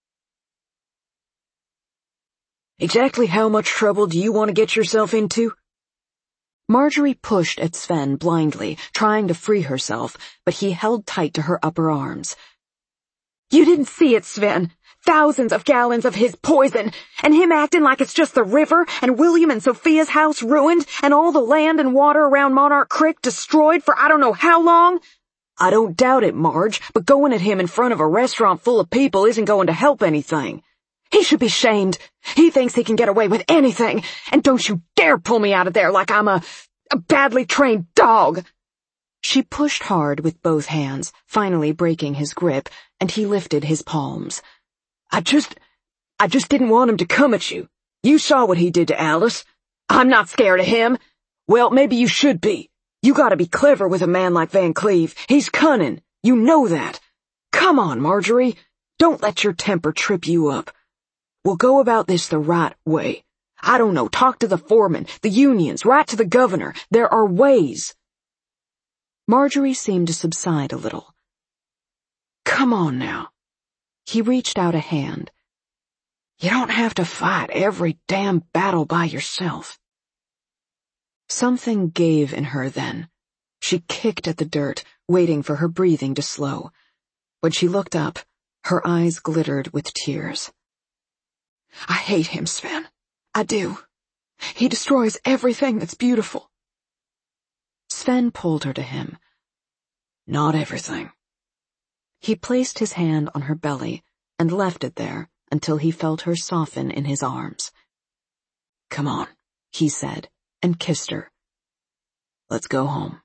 Exactly how much trouble do you want to get yourself into? Marjorie pushed at Sven blindly, trying to free herself, but he held tight to her upper arms. You didn't see it, Sven. Thousands of gallons of his poison, and him acting like it's just the river, and William and Sophia's house ruined, and all the land and water around Monarch Creek destroyed for I don't know how long. I don't doubt it, Marge, but going at him in front of a restaurant full of people isn't going to help anything. He should be shamed. He thinks he can get away with anything, and don't you dare pull me out of there like I'm a badly trained dog. She pushed hard with both hands, finally breaking his grip, and he lifted his palms. I just didn't want him to come at you. You saw what he did to Alice. I'm not scared of him. Well, maybe you should be. You gotta be clever with a man like Van Cleve. He's cunning. You know that. Come on, Marjorie. Don't let your temper trip you up. We'll go about this the right way. I don't know, talk to the foreman, the unions, write to the governor. There are ways. Marjorie seemed to subside a little. Come on now. He reached out a hand. You don't have to fight every damn battle by yourself. Something gave in her then. She kicked at the dirt, waiting for her breathing to slow. When she looked up, her eyes glittered with tears. I hate him, Sven. I do. He destroys everything that's beautiful. Sven pulled her to him. Not everything. He placed his hand on her belly and left it there until he felt her soften in his arms. Come on, he said, and kissed her. Let's go home.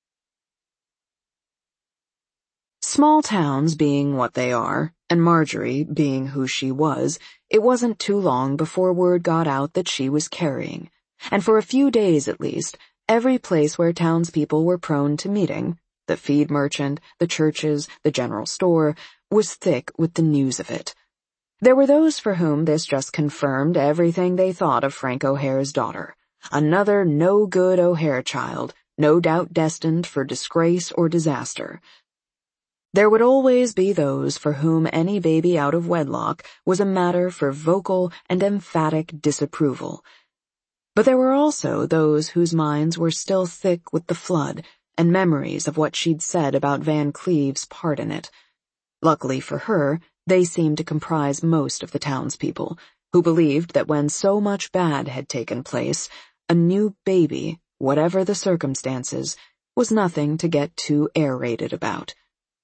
Small towns being what they are, and Marjorie being who she was, it wasn't too long before word got out that she was carrying, and for a few days at least, every place where townspeople were prone to meeting, the feed merchant, the churches, the general store, was thick with the news of it. There were those for whom this just confirmed everything they thought of Frank O'Hare's daughter. Another no-good O'Hare child, no doubt destined for disgrace or disaster. There would always be those for whom any baby out of wedlock was a matter for vocal and emphatic disapproval. But there were also those whose minds were still thick with the flood and memories of what she'd said about Van Cleve's part in it. Luckily for her, they seemed to comprise most of the townspeople, who believed that when so much bad had taken place, a new baby, whatever the circumstances, was nothing to get too air-raided about.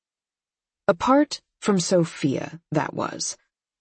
Apart from Sophia, that was.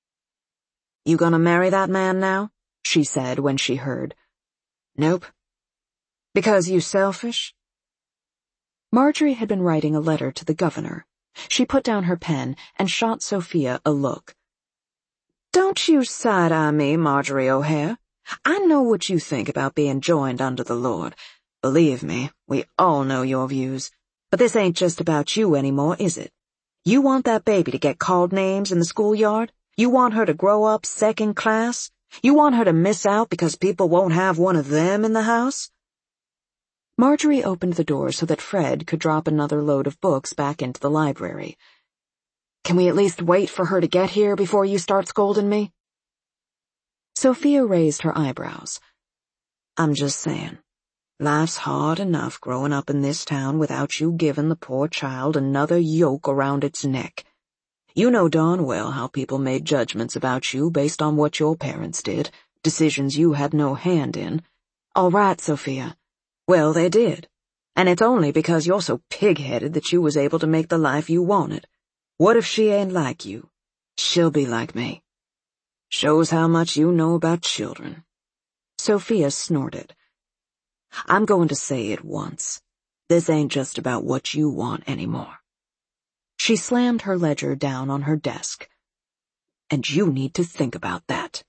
You gonna marry that man now? She said when she heard. Nope. Because you selfish? Marjorie had been writing a letter to the governor. She put down her pen and shot Sophia a look. Don't you side-eye me, Marjorie O'Hare. I know what you think about being joined under the Lord. Believe me, we all know your views. But this ain't just about you anymore, is it? You want that baby to get called names in the schoolyard? You want her to grow up second class? You want her to miss out because people won't have one of them in the house? Marjorie opened the door so that Fred could drop another load of books back into the library. Can we at least wait for her to get here before you start scolding me? Sophia raised her eyebrows. I'm just saying. Life's hard enough growing up in this town without you giving the poor child another yoke around its neck. You know darn well how people made judgments about you based on what your parents did, decisions you had no hand in. All right, Sophia. Well, they did. And it's only because you're so pig-headed that you was able to make the life you wanted. What if she ain't like you? She'll be like me. Shows how much you know about children. Sophia snorted. I'm going to say it once. This ain't just about what you want anymore. She slammed her ledger down on her desk. And you need to think about that.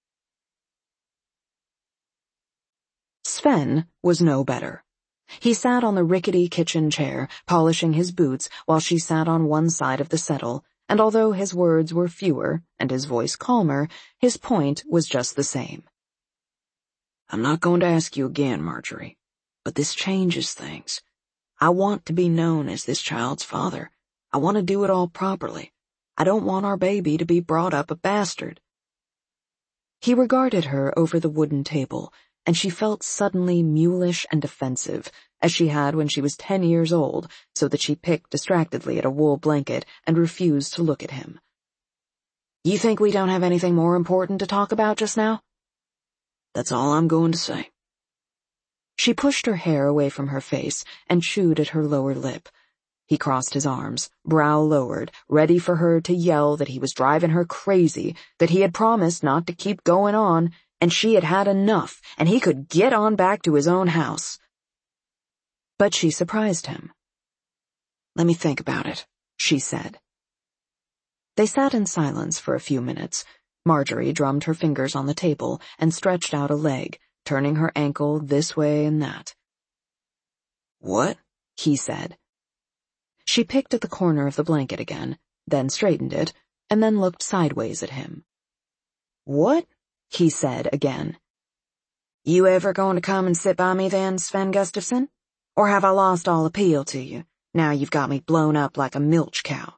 Sven was no better. He sat on the rickety kitchen chair, polishing his boots while she sat on one side of the settle, and although his words were fewer and his voice calmer, his point was just the same. I'm not going to ask you again, Marjorie, but this changes things. I want to be known as this child's father. I want to do it all properly. I don't want our baby to be brought up a bastard. He regarded her over the wooden table, and she felt suddenly mulish and defensive, as she had when she was 10 years old, so that she picked distractedly at a wool blanket and refused to look at him. You think we don't have anything more important to talk about just now? That's all I'm going to say. She pushed her hair away from her face and chewed at her lower lip. He crossed his arms, brow lowered, ready for her to yell that he was driving her crazy, that he had promised not to keep going on, and she had had enough, and he could get on back to his own house. But she surprised him. Let me think about it, she said. They sat in silence for a few minutes. Marjorie drummed her fingers on the table and stretched out a leg, turning her ankle this way and that. What? he said. She picked at the corner of the blanket again, then straightened it, and then looked sideways at him. What? He said again. You ever going to come and sit by me then, Sven Gustafson? Or have I lost all appeal to you? Now you've got me blown up like a milch cow.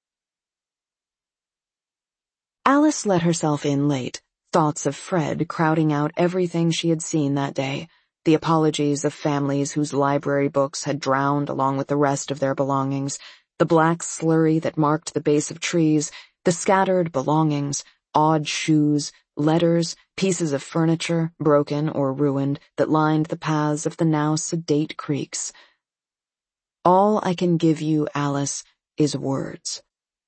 Alice let herself in late, thoughts of Fred crowding out everything she had seen that day, the apologies of families whose library books had drowned along with the rest of their belongings, the black slurry that marked the base of trees, the scattered belongings, odd shoes, letters, pieces of furniture, broken or ruined, that lined the paths of the now sedate creeks. All I can give you, Alice, is words.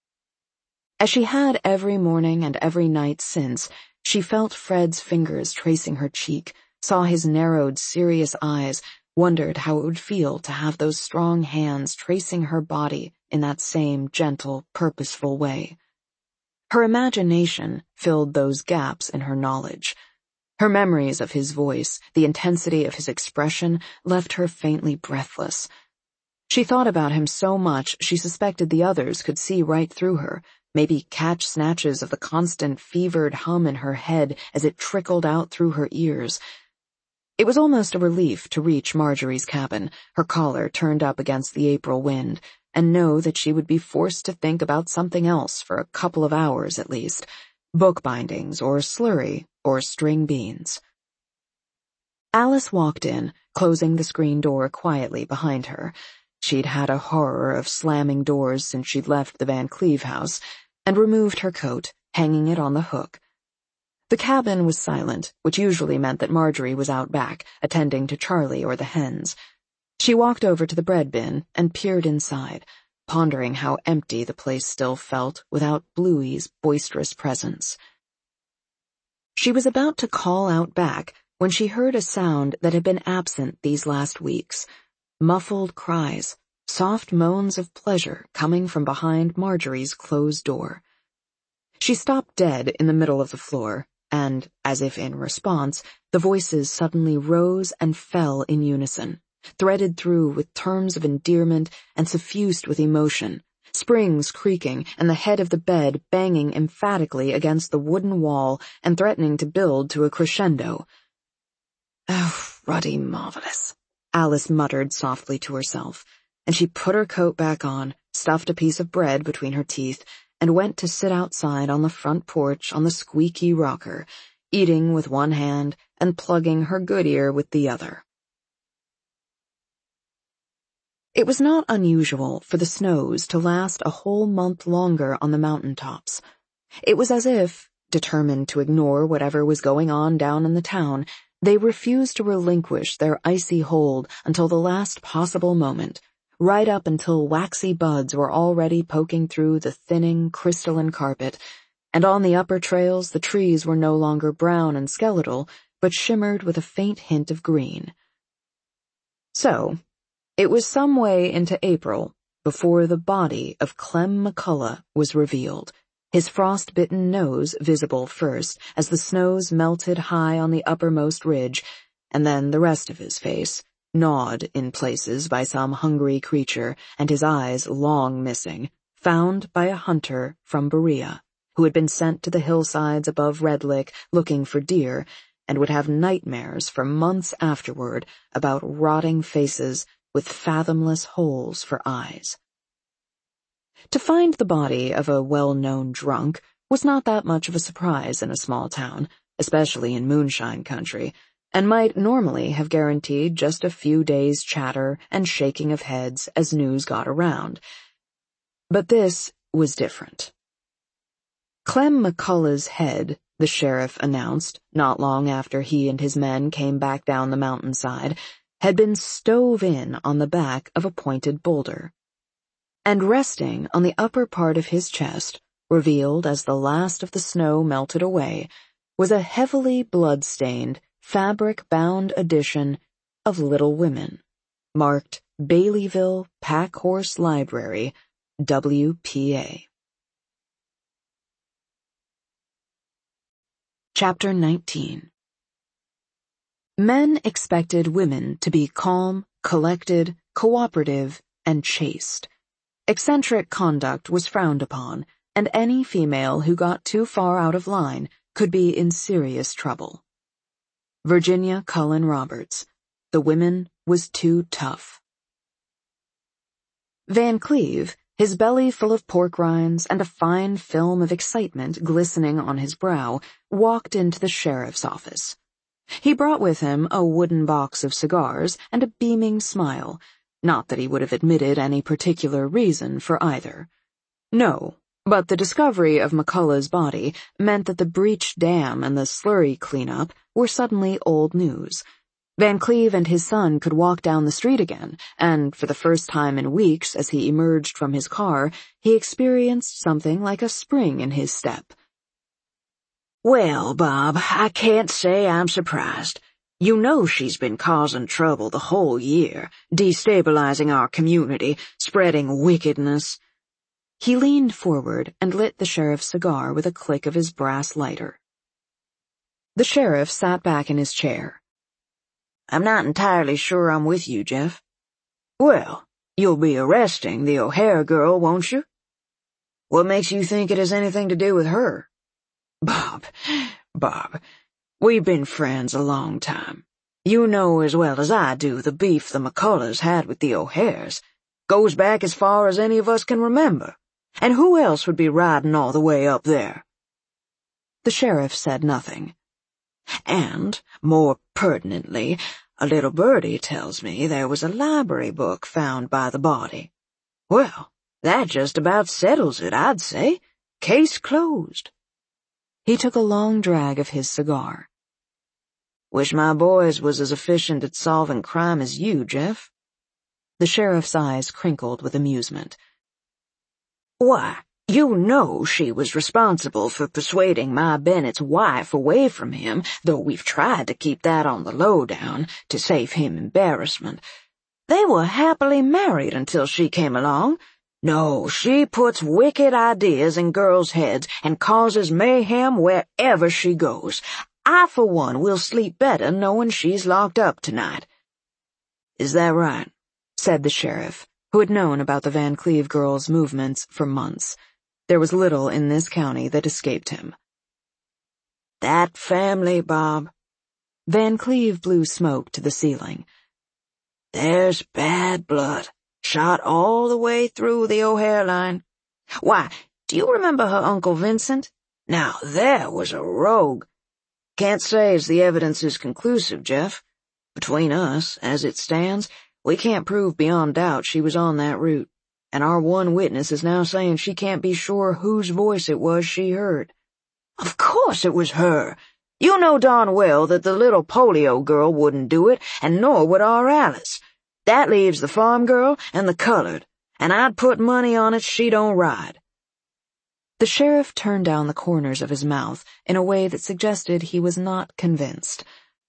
As she had every morning and every night since, she felt Fred's fingers tracing her cheek, saw his narrowed, serious eyes, wondered how it would feel to have those strong hands tracing her body in that same gentle, purposeful way. Her imagination filled those gaps in her knowledge. Her memories of his voice, the intensity of his expression, left her faintly breathless. She thought about him so much she suspected the others could see right through her, maybe catch snatches of the constant fevered hum in her head as it trickled out through her ears. It was almost a relief to reach Marjorie's cabin, her collar turned up against the April wind, and know that she would be forced to think about something else for a couple of hours at least, bookbindings or slurry or string beans. Alice walked in, closing the screen door quietly behind her. She'd had a horror of slamming doors since she'd left the Van Cleve house, and removed her coat, hanging it on the hook. The cabin was silent, which usually meant that Marjorie was out back, attending to Charlie or the hens. She walked over to the bread bin and peered inside, pondering how empty the place still felt without Bluey's boisterous presence. She was about to call out back when she heard a sound that had been absent these last weeks. Muffled cries, soft moans of pleasure coming from behind Marjorie's closed door. She stopped dead in the middle of the floor, and, as if in response, the voices suddenly rose and fell in unison, threaded through with terms of endearment and suffused with emotion, springs creaking and the head of the bed banging emphatically against the wooden wall and threatening to build to a crescendo. Oh, ruddy marvelous, Alice muttered softly to herself, and she put her coat back on, stuffed a piece of bread between her teeth, and went to sit outside on the front porch on the squeaky rocker, eating with one hand and plugging her good ear with the other. It was not unusual for the snows to last a whole month longer on the mountain tops. It was as if, determined to ignore whatever was going on down in the town, they refused to relinquish their icy hold until the last possible moment, right up until waxy buds were already poking through the thinning, crystalline carpet, and on the upper trails the trees were no longer brown and skeletal, but shimmered with a faint hint of green. So, it was some way into April before the body of Clem McCullough was revealed, his frost-bitten nose visible first as the snows melted high on the uppermost ridge, and then the rest of his face, gnawed in places by some hungry creature and his eyes long missing, found by a hunter from Berea, who had been sent to the hillsides above Red Lick looking for deer, and would have nightmares for months afterward about rotting faces with fathomless holes for eyes. To find the body of a well-known drunk was not that much of a surprise in a small town, especially in moonshine country, and might normally have guaranteed just a few days' chatter and shaking of heads as news got around. But this was different. Clem McCullough's head, the sheriff announced, not long after he and his men came back down the mountainside, had been stove in on the back of a pointed boulder. And resting on the upper part of his chest, revealed as the last of the snow melted away, was a heavily blood-stained, fabric-bound edition of Little Women, marked Baileyville Pack Horse Library, WPA. Chapter 19. Men expected women to be calm, collected, cooperative, and chaste. Eccentric conduct was frowned upon, and any female who got too far out of line could be in serious trouble. Virginia Cullen Roberts. The women was too tough. Van Cleve, his belly full of pork rinds and a fine film of excitement glistening on his brow, walked into the sheriff's office. He brought with him a wooden box of cigars and a beaming smile, not that he would have admitted any particular reason for either. No, but the discovery of McCullough's body meant that the breached dam and the slurry cleanup were suddenly old news. Van Cleve and his son could walk down the street again, and for the first time in weeks as he emerged from his car, he experienced something like a spring in his step. "Well, Bob, I can't say I'm surprised. You know she's been causing trouble the whole year, destabilizing our community, spreading wickedness." He leaned forward and lit the sheriff's cigar with a click of his brass lighter. The sheriff sat back in his chair. "I'm not entirely sure I'm with you, Jeff." "Well, you'll be arresting the O'Hare girl, won't you?" "What makes you think it has anything to do with her?" Bob, we've been friends a long time. You know as well as I do the beef the McCulloughs had with the O'Hares. Goes back as far as any of us can remember. And who else would be riding all the way up there?" The sheriff said nothing. "And, more pertinently, a little birdie tells me there was a library book found by the body. Well, that just about settles it, I'd say. Case closed." He took a long drag of his cigar. "Wish my boys was as efficient at solving crime as you, Jeff." The sheriff's eyes crinkled with amusement. "Why, you know she was responsible for persuading my Bennett's wife away from him, though we've tried to keep that on the lowdown to save him embarrassment. They were happily married until she came along. No, she puts wicked ideas in girls' heads and causes mayhem wherever she goes. I, for one, will sleep better knowing she's locked up tonight." "Is that right?" said the sheriff, who had known about the Van Cleve girl's movements for months. There was little in this county that escaped him. "That family, Bob." Van Cleve blew smoke to the ceiling. "There's bad blood, shot all the way through the O'Hare line. Why, do you remember her Uncle Vincent? Now there was a rogue. Can't say as the evidence is conclusive, Jeff. Between us, as it stands, we can't prove beyond doubt she was on that route, and our one witness is now saying she can't be sure whose voice it was she heard." "Of course it was her. You know darn well that the little polio girl wouldn't do it, and nor would our Alice. That leaves the farm girl and the colored, and I'd put money on it she don't ride." The sheriff turned down the corners of his mouth in a way that suggested he was not convinced.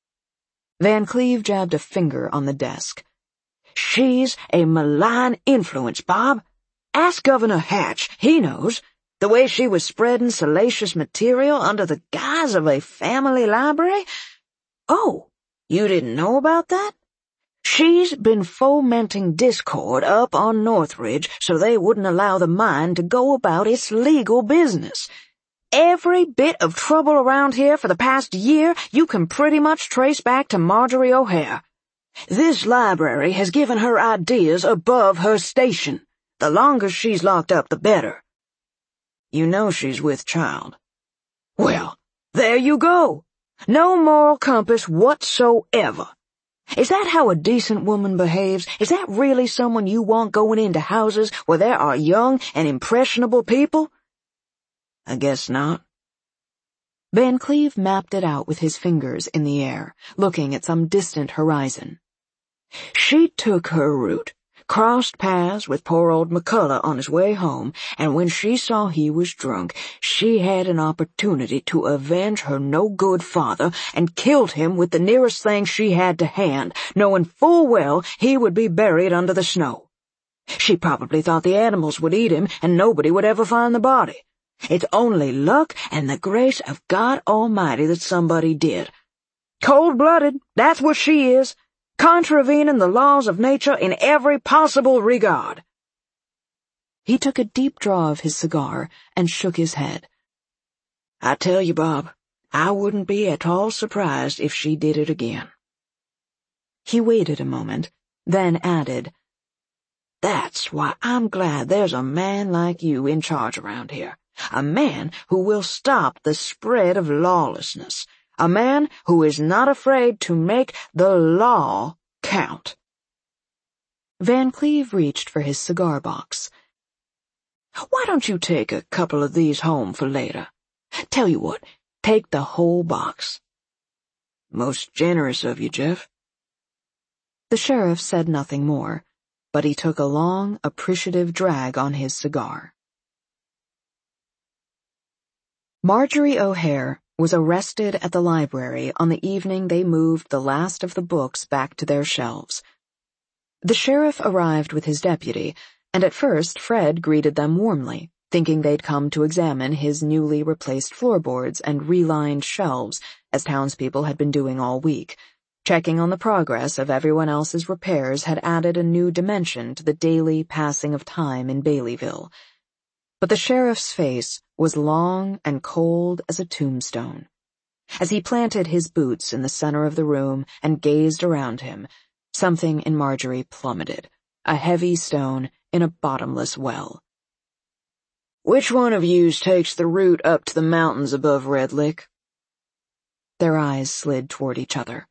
Van Cleve jabbed a finger on the desk. "She's a malign influence, Bob. Ask Governor Hatch, he knows. The way she was spreading salacious material under the guise of a family library. Oh, you didn't know about that? She's been fomenting discord up on Northridge so they wouldn't allow the mine to go about its legal business. Every bit of trouble around here for the past year you can pretty much trace back to Marjorie O'Hare. This library has given her ideas above her station. The longer she's locked up, the better." "You know she's with child." "Well, there you go. No moral compass whatsoever. Is that how a decent woman behaves? Is that really someone you want going into houses where there are young and impressionable people?" "I guess not." Van Cleve mapped it out with his fingers in the air, looking at some distant horizon. "She took her route, crossed paths with poor old McCullough on his way home, and when she saw he was drunk, she had an opportunity to avenge her no-good father and killed him with the nearest thing she had to hand, knowing full well he would be buried under the snow. She probably thought the animals would eat him and nobody would ever find the body. It's only luck and the grace of God Almighty that somebody did. Cold-blooded, that's what she is. contravening the laws of nature in every possible regard." He took a deep draw of his cigar and shook his head. "I tell you, Bob, I wouldn't be at all surprised if she did it again." He waited a moment, then added, "That's why I'm glad there's a man like you in charge around here. A man who will stop the spread of lawlessness. A man who is not afraid to make the law count." Van Cleve reached for his cigar box. "Why don't you take a couple of these home for later? Tell you what, take the whole box." "Most generous of you, Jeff." The sheriff said nothing more, but he took a long, appreciative drag on his cigar. Marjorie O'Hare was arrested at the library on the evening they moved the last of the books back to their shelves. The sheriff arrived with his deputy, and at first Fred greeted them warmly, thinking they'd come to examine his newly replaced floorboards and relined shelves, as townspeople had been doing all week. Checking on the progress of everyone else's repairs had added a new dimension to the daily passing of time in Baileyville. But the sheriff's face was long and cold as a tombstone. As he planted his boots in the center of the room and gazed around him, something in Marjorie plummeted, a heavy stone in a bottomless well. "Which one of yous takes the route up to the mountains above Red Lick?" Their eyes slid toward each other.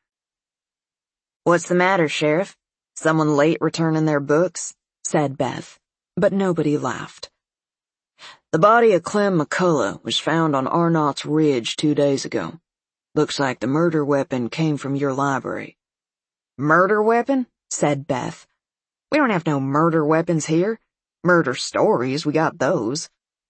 "What's the matter, Sheriff? Someone late returning their books?" said Beth, but nobody laughed. "The body of Clem McCullough was found on Arnott's Ridge 2 days ago. Looks like the murder weapon came from your library." "Murder weapon?" said Beth. "We don't have no murder weapons here. Murder stories, we got those."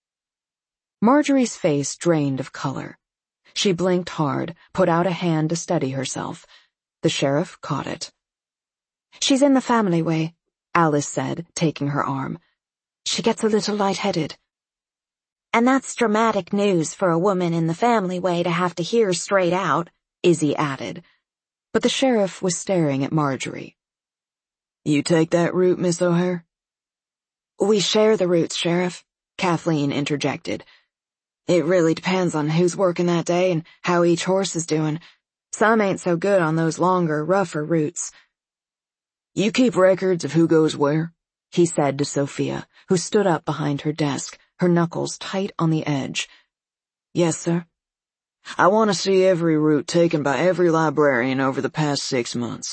Marjorie's face drained of color. She blinked hard, put out a hand to steady herself. The sheriff caught it. "She's in the family way," Alice said, taking her arm. "She gets a little lightheaded." "And that's dramatic news for a woman in the family way to have to hear straight out," Izzy added. But the sheriff was staring at Marjorie. "You take that route, Miss O'Hare?" "We share the routes, Sheriff," Kathleen interjected. "It really depends on who's working that day and how each horse is doing. Some ain't so good on those longer, rougher routes." "You keep records of who goes where?" he said to Sophia, who stood up behind her desk, her knuckles tight on the edge. "Yes, sir. I want to see every route taken by every librarian over the past 6 months."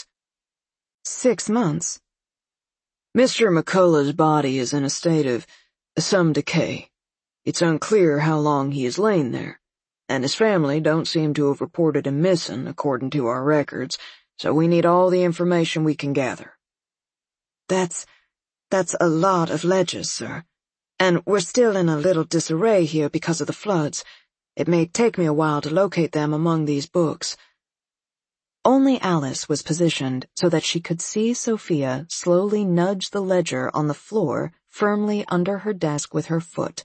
6 months? "Mr. McCullough's body is in a state of some decay. It's unclear how long he has lain there, and his family don't seem to have reported him missing according to our records, so we need all the information we can gather." That's a lot of ledgers, sir. And we're still in a little disarray here because of the floods. It may take me a while to locate them among these books." Only Alice was positioned so that she could see Sophia slowly nudge the ledger on the floor firmly under her desk with her foot.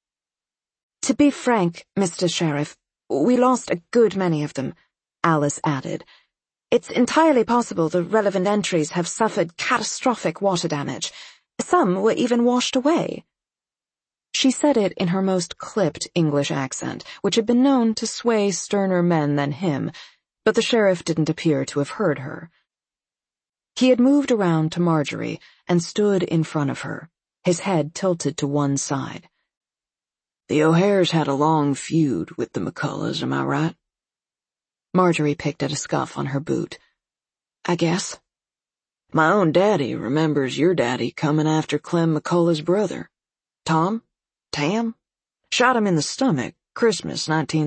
"To be frank, Mr. Sheriff, we lost a good many of them," Alice added. "It's entirely possible the relevant entries have suffered catastrophic water damage. Some were even washed away." She said it in her most clipped English accent, which had been known to sway sterner men than him, but the sheriff didn't appear to have heard her. He had moved around to Marjorie and stood in front of her, his head tilted to one side. "The O'Hares had a long feud with the McCulloughs, am I right?" Marjorie picked at a scuff on her boot. "I guess." "My own daddy remembers your daddy coming after Clem McCullough's brother. Tam? Shot him in the stomach, Christmas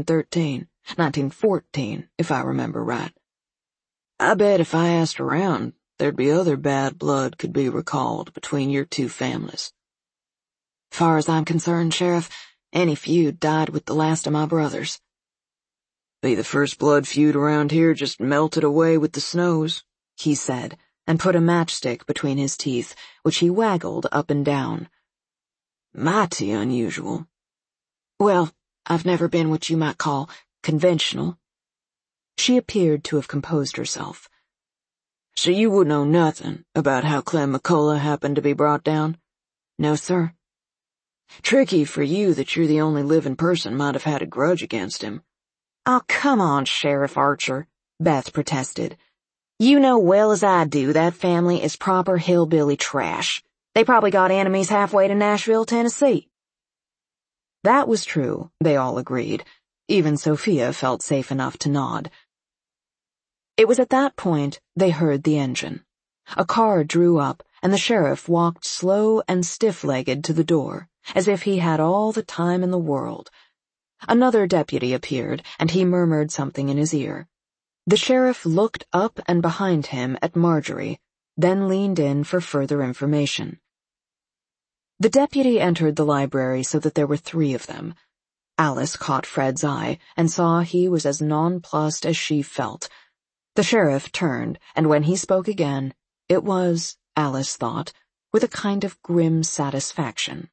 1914, if I remember right. I bet if I asked around, there'd be other bad blood could be recalled between your two families." "Far as I'm concerned, Sheriff, any feud died with the last of my brothers." "Be the first blood feud around here just melted away with the snows," he said, and put a matchstick between his teeth, which he waggled up and down. "Mighty unusual." "Well, I've never been what you might call conventional." She appeared to have composed herself. So you would know nothing about how Clem McCullough happened to be brought down? No, sir. Tricky for you that you're the only living person might have had a grudge against him. Oh, come on, Sheriff Archer, Beth protested. You know well as I do that family is proper hillbilly trash. They probably got enemies halfway to Nashville, Tennessee. That was true, they all agreed. Even Sophia felt safe enough to nod. It was at that point they heard the engine. A car drew up, and the sheriff walked slow and stiff-legged to the door, as if he had all the time in the world. Another deputy appeared, and he murmured something in his ear. The sheriff looked up and behind him at Marjorie, then leaned in for further information. The deputy entered the library so that there were 3 of them. Alice caught Fred's eye and saw he was as nonplussed as she felt. The sheriff turned, and when he spoke again, it was, Alice thought, with a kind of grim satisfaction.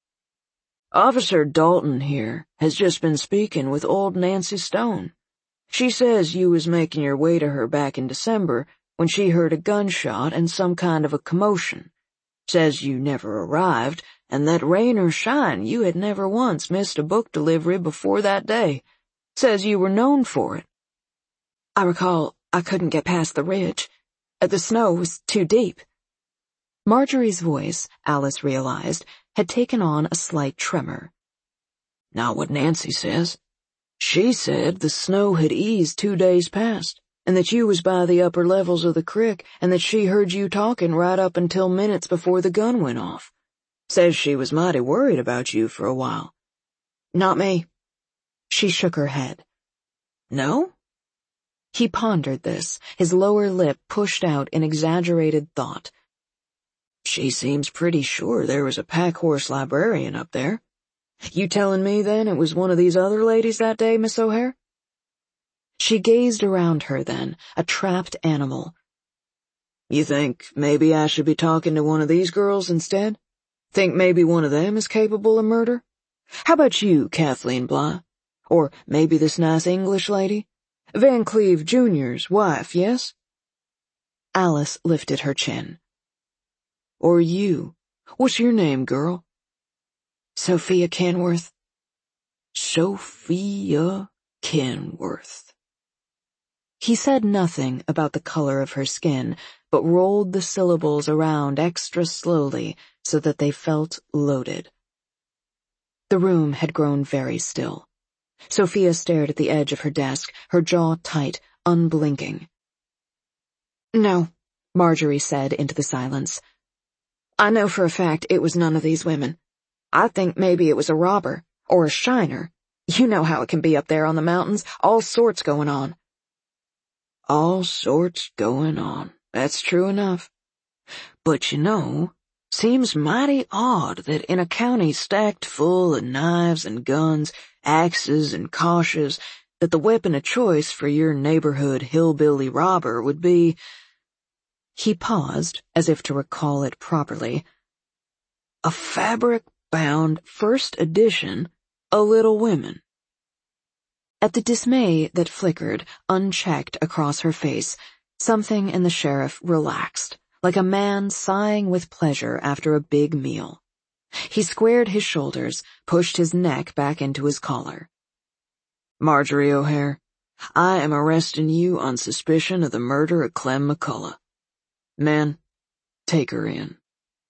Officer Dalton here has just been speaking with old Nancy Stone. She says you was making your way to her back in December when she heard a gunshot and some kind of a commotion. Says you never arrived, and that rain or shine you had never once missed a book delivery before that day. Says you were known for it. I recall I couldn't get past the ridge. The snow was too deep. Marjorie's voice, Alice realized, had taken on a slight tremor. Not what Nancy says. She said the snow had eased 2 days past, and that you was by the upper levels of the crick, and that she heard you talking right up until minutes before the gun went off. Says she was mighty worried about you for a while. Not me. She shook her head. No? He pondered this, his lower lip pushed out in exaggerated thought. She seems pretty sure there was a pack-horse librarian up there. You telling me, then, it was one of these other ladies that day, Miss O'Hare? She gazed around her then, a trapped animal. You think maybe I should be talking to one of these girls instead? Think maybe one of them is capable of murder? How about you, Kathleen Bly? Or maybe this nice English lady? Van Cleve Jr.'s wife, yes? Alice lifted her chin. Or you. What's your name, girl? Sophia Kenworth. Sophia Kenworth. He said nothing about the color of her skin, but rolled the syllables around extra slowly so that they felt loaded. The room had grown very still. Sophia stared at the edge of her desk, her jaw tight, unblinking. No, Marjorie said into the silence. I know for a fact it was none of these women. I think maybe it was a robber, or a shiner. You know how it can be up there on the mountains, all sorts going on. All sorts going on, that's true enough. But you know, seems mighty odd that in a county stacked full of knives and guns, axes and cautious, that the weapon of choice for your neighborhood hillbilly robber would be— He paused, as if to recall it properly. A fabric-bound first edition of Little Women. At the dismay that flickered, unchecked across her face, something in the sheriff relaxed, like a man sighing with pleasure after a big meal. He squared his shoulders, pushed his neck back into his collar. Marjorie O'Hare, I am arresting you on suspicion of the murder of Clem McCullough. Men, take her in.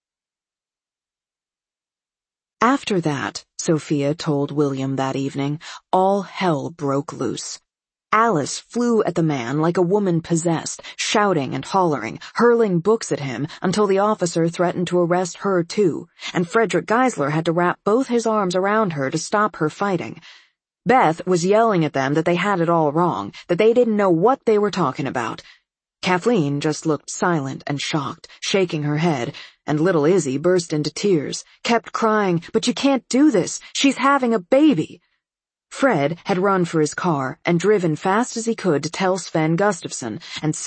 After that, Sophia told William that evening, all hell broke loose. Alice flew at the man like a woman possessed, shouting and hollering, hurling books at him until the officer threatened to arrest her too, and Frederick Geisler had to wrap both his arms around her to stop her fighting. Beth was yelling at them that they had it all wrong, that they didn't know what they were talking about. Kathleen just looked silent and shocked, shaking her head, and little Izzy burst into tears, kept crying, "But you can't do this! She's having a baby!" Fred had run for his car and driven fast as he could to tell Sven Gustafson, and